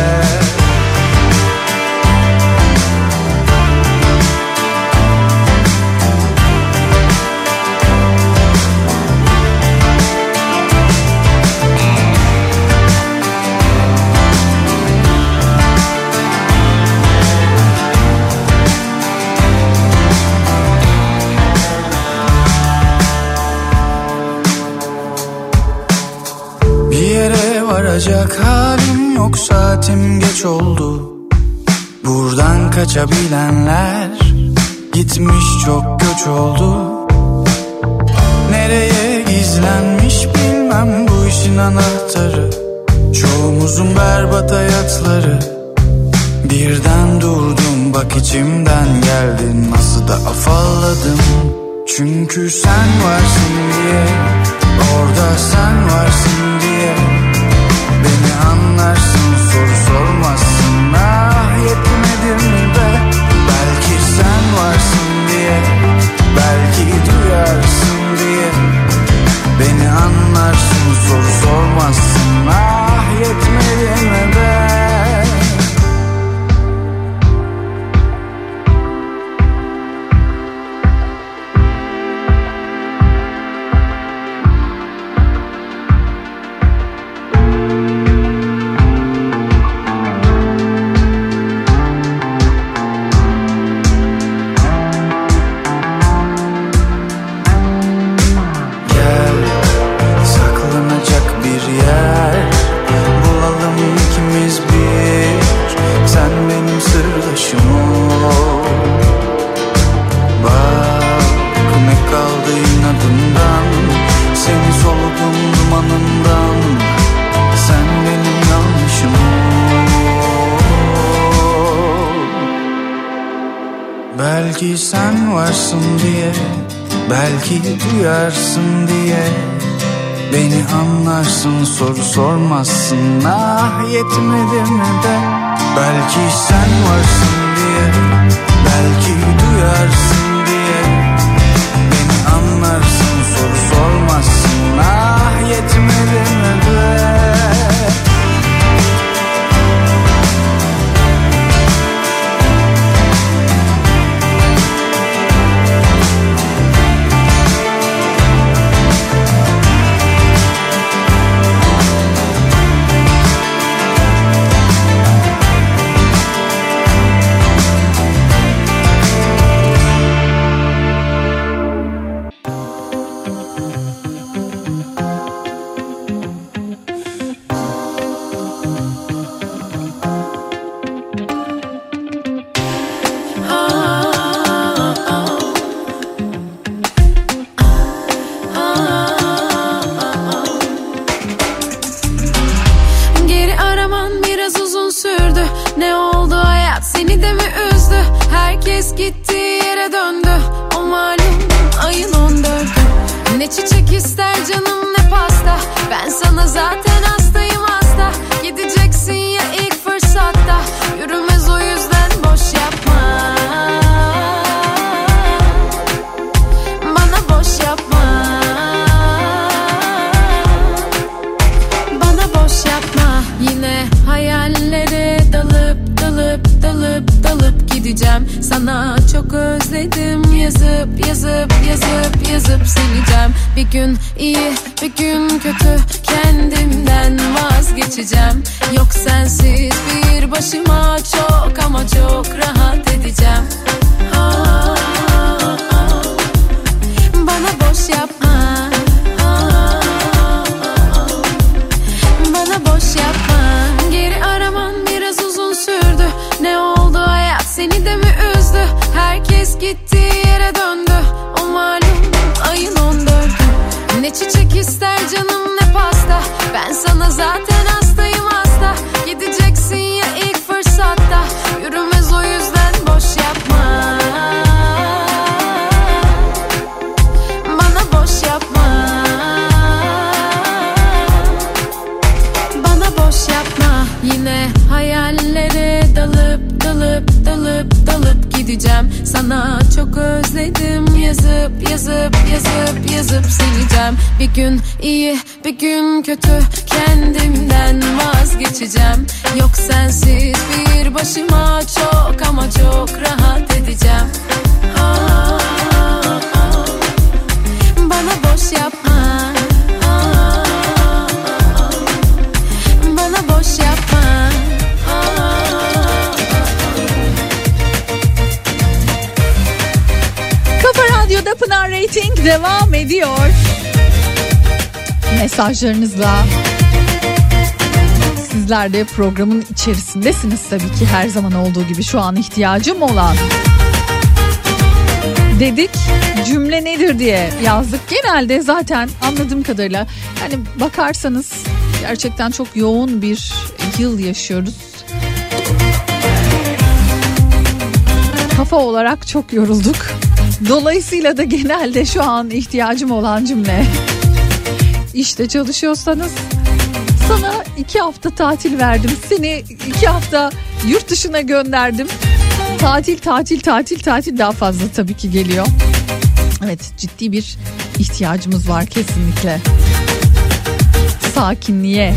Varacak halim yok, saatim geç oldu. Buradan kaçabilenler gitmiş, çok göç oldu. Nereye gizlenmiş bilmem bu işin anahtarı. Çoğumuzun berbat hayatları. Birden durdum, bak içimden geldin, nasıl da afalladım. Çünkü sen varsın diye, orada sen varsın diye, beni anlarsın, soru sormazsın. Ah yetmedi mi be? Belki sen varsın diye, belki duyarsın diye, beni anlarsın, soru sormazsın. Ah yetmedi mi be? Belki sen varsın diye, belki duyarsın diye, beni anlarsın, soru sormazsın. Ah yetmedi mi be? Belki sen varsın diye, belki duyarsın duyarsın diye. Beni anlarsın, soru sormazsın. Ah yetmedi mi be? Gittiği yere döndü. O malum ayın on dördü. Ne çiçek ister canım ne pasta. Ben sana zaten hastayım hasta. Gideceksin ya ilk fırsatta. Yürümez o yüzden boş yapma. Bana boş yapma. Bana boş yapma. Yine hayallere dalıp dalıp dalıp dalıp gideceğim. Sana çok özledim. Yazıp yazıp yazıp yazıp sileceğim. Bir gün iyi bir gün kötü. Kendimden vazgeçeceğim. Yok sensiz bir başıma çok ama çok rahat edeceğim. Aa, bana boş yapma. Aa, bana boş yapma. Geri araman biraz uzun sürdü. Ne oldu hayat seni de mi üzdü? Herkes gittiği yere döndü. O malum ayın on dördü. Ne çiçek ister canım ne pasta. Ben sana zaten hastayım hasta. Gideceksin ya ilk fırsatta. Yürümez o yüzden boş yapma. Bana boş yapma. Bana boş yapma. Yine hayallere dalıp dalıp dalıp dalıp gideceğim. Sana çok özledim. Yazıp yazıp yazıp yazıp sileceğim. Bir gün iyi bir gün kötü. Kendimden vazgeçeceğim. Yok sensiz bir başıma çok ama çok rahat edeceğim. Aa, bana boş yapma. Aa, bana boş yapma. Kafa Radyo'da Pınar Rating devam ediyor. Mesajlarınızla sizler de programın içerisindesiniz tabii ki, her zaman olduğu gibi. Şu an ihtiyacım olan dedik, cümle nedir diye yazdık. Genelde zaten anladığım kadarıyla hani bakarsanız gerçekten çok yoğun bir yıl yaşıyoruz. Kafa olarak çok yorulduk. Dolayısıyla da genelde şu an ihtiyacım olan cümle: İşte çalışıyorsanız sana iki hafta tatil verdim. Seni iki hafta yurt dışına gönderdim. Tatil tatil tatil tatil daha fazla tabii ki geliyor. Evet, ciddi bir ihtiyacımız var kesinlikle. Sakinliğe.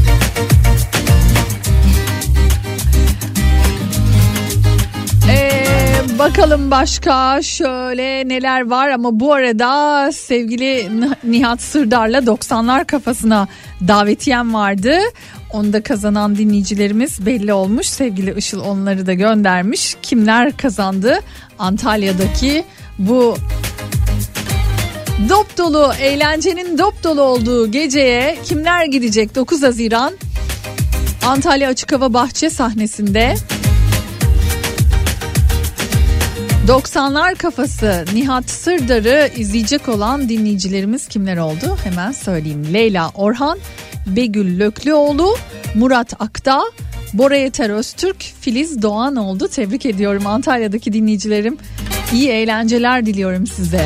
Ee, bakalım başka şöyle neler var, ama bu arada sevgili Nihat Sırdar'la doksanlar kafasına davetiyem vardı. Onu da kazanan dinleyicilerimiz belli olmuş. Sevgili Işıl onları da göndermiş. Kimler kazandı? Antalya'daki bu dop dolu, eğlencenin dop dolu olduğu geceye kimler gidecek? dokuz Haziran Antalya Açık Hava Bahçe sahnesinde doksanlar kafası Nihat Sırdar'ı izleyecek olan dinleyicilerimiz kimler oldu? Hemen söyleyeyim. Leyla Orhan, Begül Löklüoğlu, Murat Akdağ, Bora Yeter Öztürk, Filiz Doğan oldu. Tebrik ediyorum Antalya'daki dinleyicilerim. İyi eğlenceler diliyorum size.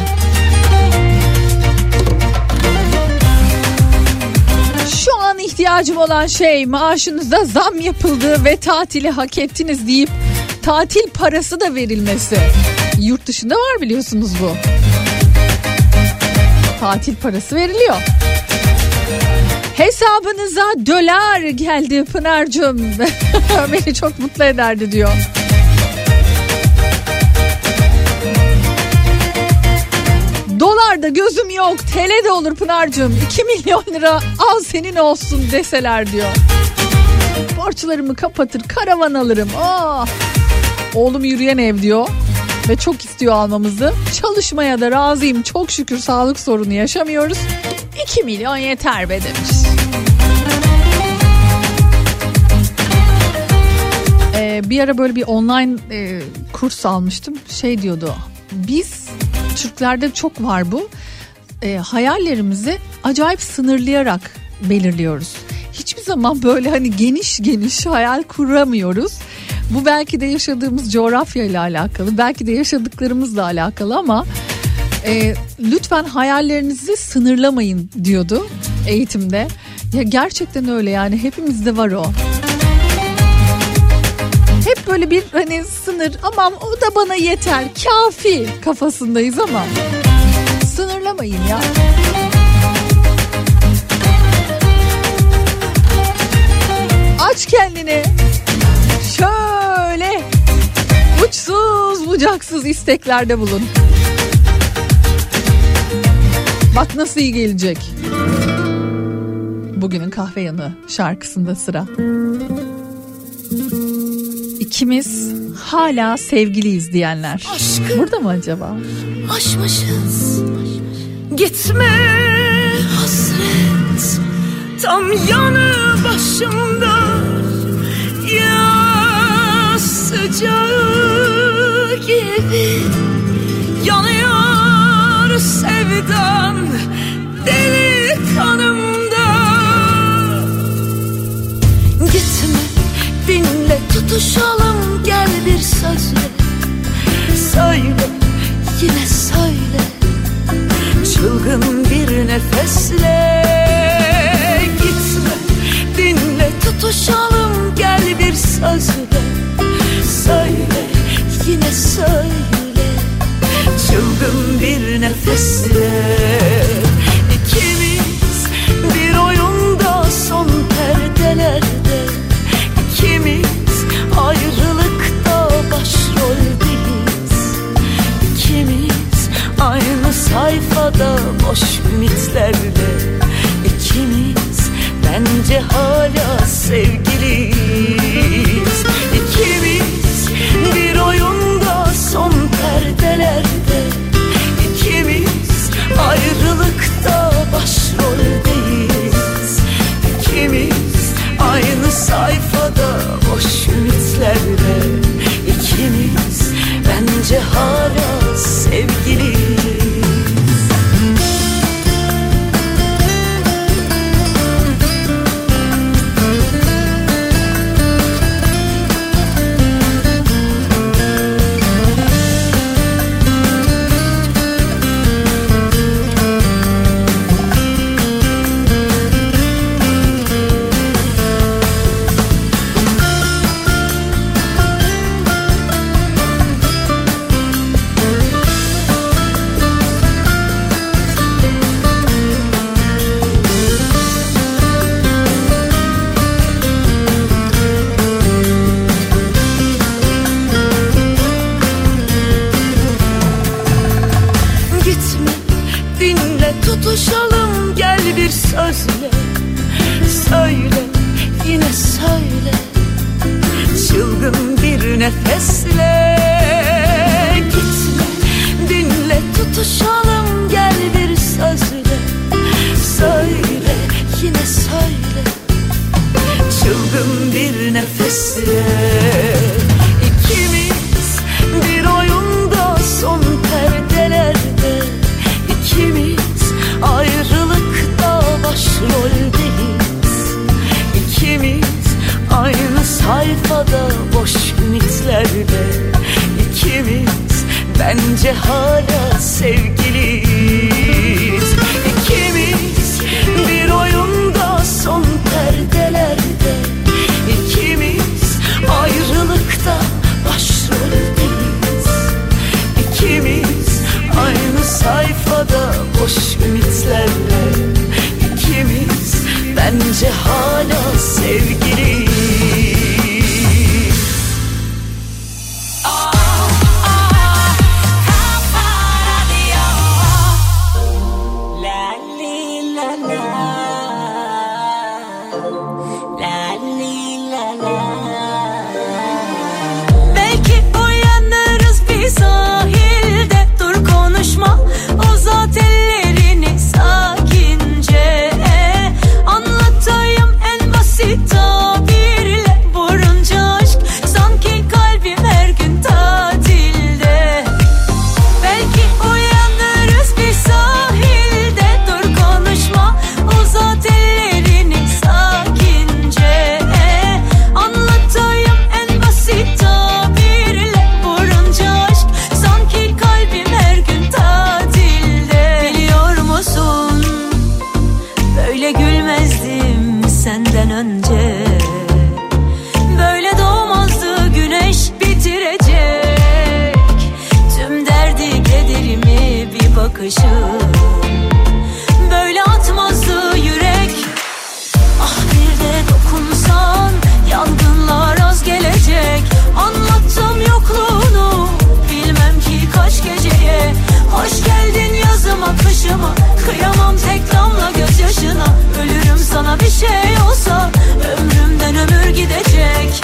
Şu an ihtiyacım olan şey, maaşınıza zam yapıldı ve tatili hak ettiniz deyip tatil parası da verilmesi. Yurt dışında var biliyorsunuz bu. Tatil parası veriliyor. Hesabınıza dolar geldi Pınar'cığım. Beni çok mutlu ederdi diyor. Dolarda gözüm yok, T L de olur Pınar'cığım. iki milyon lira al senin olsun deseler diyor. Borçlarımı kapatır, karavan alırım. Oh. Oğlum yürüyen ev diyor ve çok istiyor almamızı. Çalışmaya da razıyım, çok şükür sağlık sorunu yaşamıyoruz. iki milyon yeter be demiş. Ee, bir ara böyle bir online e, kurs almıştım. Şey diyordu, biz Türklerde çok var bu. E, hayallerimizi acayip sınırlayarak belirliyoruz. Hiçbir zaman böyle hani geniş geniş hayal kuramıyoruz. Bu belki de yaşadığımız coğrafyayla alakalı, belki de yaşadıklarımızla alakalı ama e, lütfen hayallerinizi sınırlamayın diyordu eğitimde. Ya gerçekten öyle, yani hepimizde var o. Hep böyle bir hani sınır, aman o da bana yeter, kafi kafasındayız ama sınırlamayın ya. Aç kendini. Şöyle uçsuz bucaksız isteklerde bulun. Bak nasıl iyi gelecek. Bugünün kahve yanı şarkısında sıra. İkimiz hala sevgiliyiz diyenler. Aşkı burada mı acaba? Aşmışız. Gitme hasret tam yanı başımda. Ya sıcağı gibi yanıyor sevdan deli kanımda. Gitme, dinle, tutuşalım, gel bir sözle. Söyle, yine söyle, çılgın bir nefesle. Gitme, dinle, tutuşalım, gel bir sözle. Söyle, yine söyle, çılgın bir nefesle. İkimiz bir oyunda son perdelerde, İkimiz ayrılıkta başroldeyiz. İkimiz aynı sayfada boş ümitlerle. İkimiz bence hala sevgiliyiz. İkimiz bir oyunda son perdelerde, İkimiz ayrılıkta başroldeyiz. İkimiz aynı sayfada boş ümitlerle. İkimiz bence hala sevgiliyiz. Tutuşalım, gel bir sözle. Söyle, yine söyle, çılgın bir nefesle. Gitme, dinle, tutuşalım, gel bir sözle. Söyle, yine söyle, çılgın bir nefesle. İkimiz bir oyunda son perdelerde, İkimiz ayrılıkta başroldeyiz. İkimiz aynı sayfada boş ümitlerle. İkimiz bence hala sevgiliyiz. İkimiz bir oyunda son perdelerde, İkimiz ayrılıkta başroldeyiz. bence hala sevgili. Böyle atmazdı yürek. Ah bir de dokunsan yangınlar az gelecek. Anlattım yokluğunu bilmem ki kaç geceye. Hoş geldin yazıma kışıma, kıyamam tek damla gözyaşına. Ölürüm sana bir şey olsa, ömrümden ömür gidecek.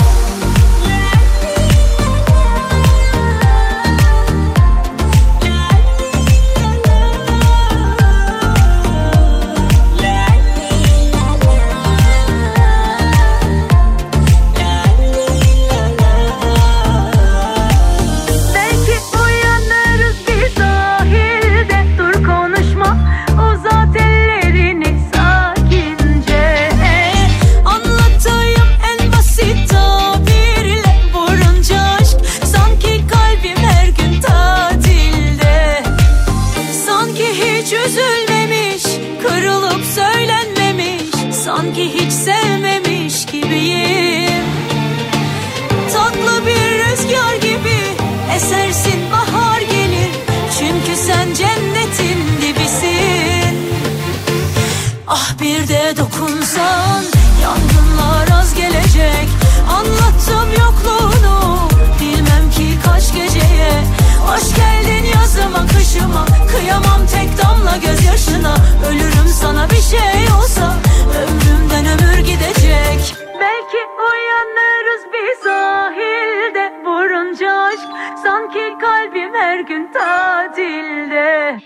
Sanki hiç sevmemiş gibiyim. Tatlı bir rüzgar gibi esersin, bahar gelir. Çünkü sen cennetin dibisin. Ah bir de dokunsan yangınlar az gelecek. Anlattım yokluğunu bilmem ki kaç geceye. Hoş geldin yazıma kışıma, kıyamam tek damla gözyaşına. Ölürüm sana bir şey olsa, ömrümden ömür gidecek. Belki uyanırız bir sahilde, vurunca aşk sanki kalbim her gün tatilde.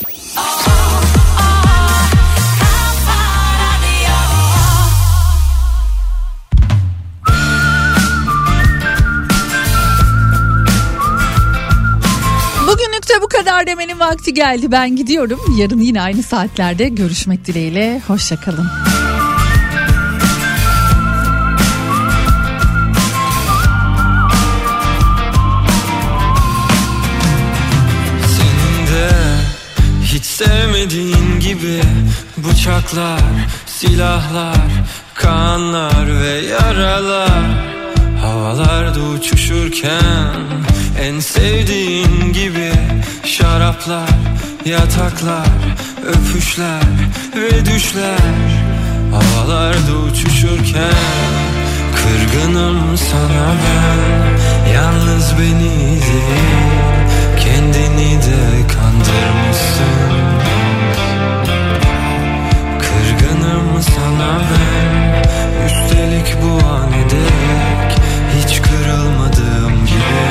Bugünlük de bu kadar demenin vakti geldi. Ben gidiyorum. Yarın yine aynı saatlerde görüşmek dileğiyle. Hoşça kalın. Senin de hiç sevmediğin gibi bıçaklar, silahlar, kanlar ve yaralar havalarda uçuşurken, en sevdiğin gibi şaraplar, yataklar, öpüşler ve düşler havalarda uçuşurken, kırgınım sana ben, yalnız beni değil kendini de kandırmışsın. Kırgınım sana ben, üstelik bu an ederek hiç kırılmadığım gibi.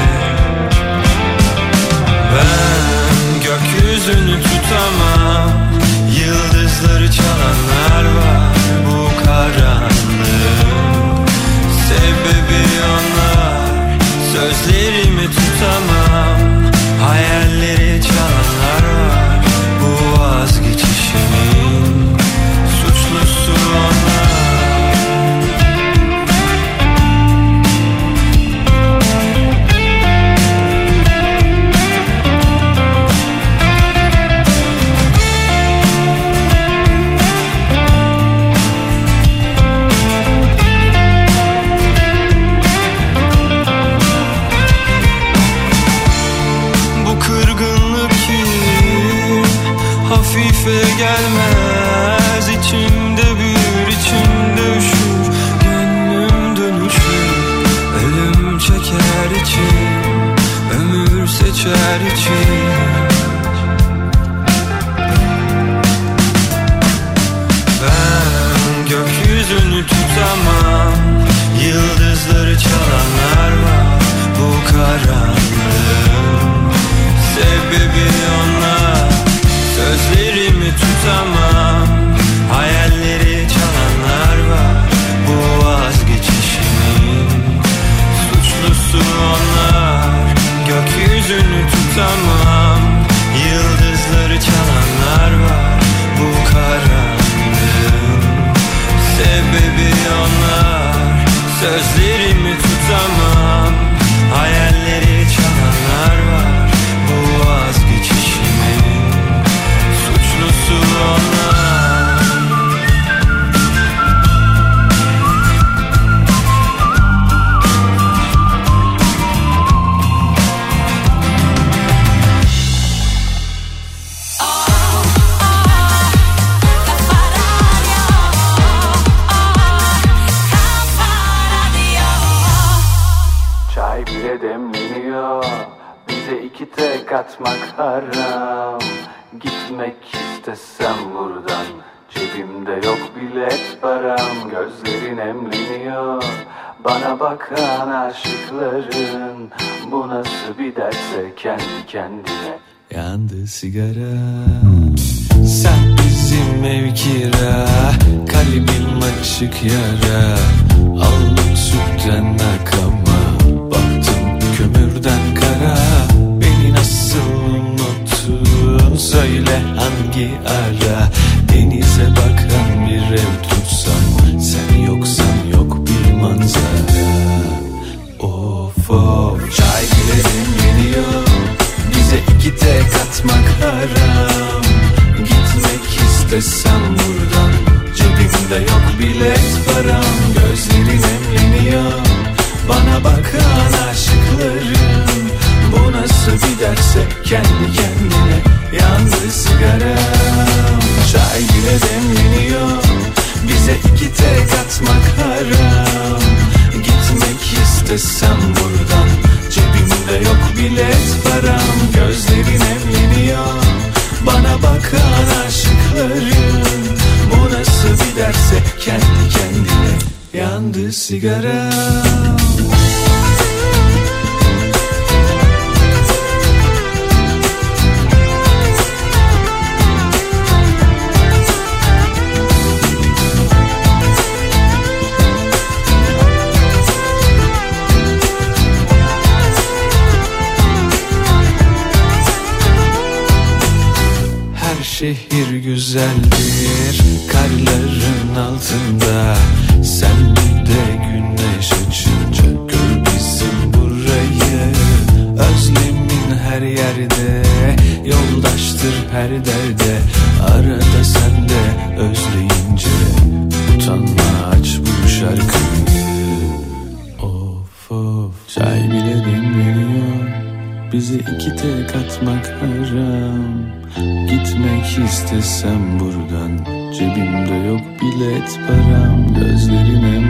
Ben gökyüzünü tutamam, yıldızları çalanlar var bu karanlığın. Sebebi onlar, sözlerimi tutamam, hayalleri çalanlar var bu vazgeçişimin. Suçlusu onlar. gözler için. Ben gökyüzünü tutamam, yıldızları çalanlar var bu karanlığın sebebi onlar. Sözlerimi tutamam, hayalleri çalanlar var bu vazgeçişimin suçlusu onlar. Gökyüzünü tutamam, yıldızları çalanlar var bu karanlığın sebebi onlar. Sözlerimi tutamam, hayalleri çalanlar var bu vazgeçişimin suçlusu onlar. Çay bile demleniyor, bize iki tek atmak haram. Gitmek istesem buradan, cebimde yok bilet param. Gözlerin emleniyor, bana bakan aşıkların. Bu nasıl bir derse kendi kendine. Yandı sigara, sen bizim ev kira, kalbim açık yara. Aldım sütten akama, baktım kömürden kara. Beni nasıl unuttun söyle hangi ara. Denize bakan bir ev tutsam, sen yoksan yok bir manzara. Of of, çay bile demleniyor, bize iki tek atmak haram. Gitmek istesem buradan, cebimde yok bilet param. Gözlerin emleniyor, bana bakan aşıkların. Bu nasıl bir derse kendi kendine. Yandı sigaram, çay bile demleniyor, bize iki tek atmak haram. Gitmek istesem buradan, cebimde yok bilet param. Gözlerin emleniyor, bana bakan aşıkların. Bu nasıl bir derse kendi kendine. Yandı sigaram. Şehir güzeldir karların altında. Sen de güneş açınca gör bizim burayı. Özlemin her yerde, yoldaştır her derde. Arada sen de özleyince utanma, aç bu şarkıyı. Of of, çay bile demleniyor, bize iki tek atmak haram. Gitmek istesem buradan, cebimde yok bilet param. Gözlerine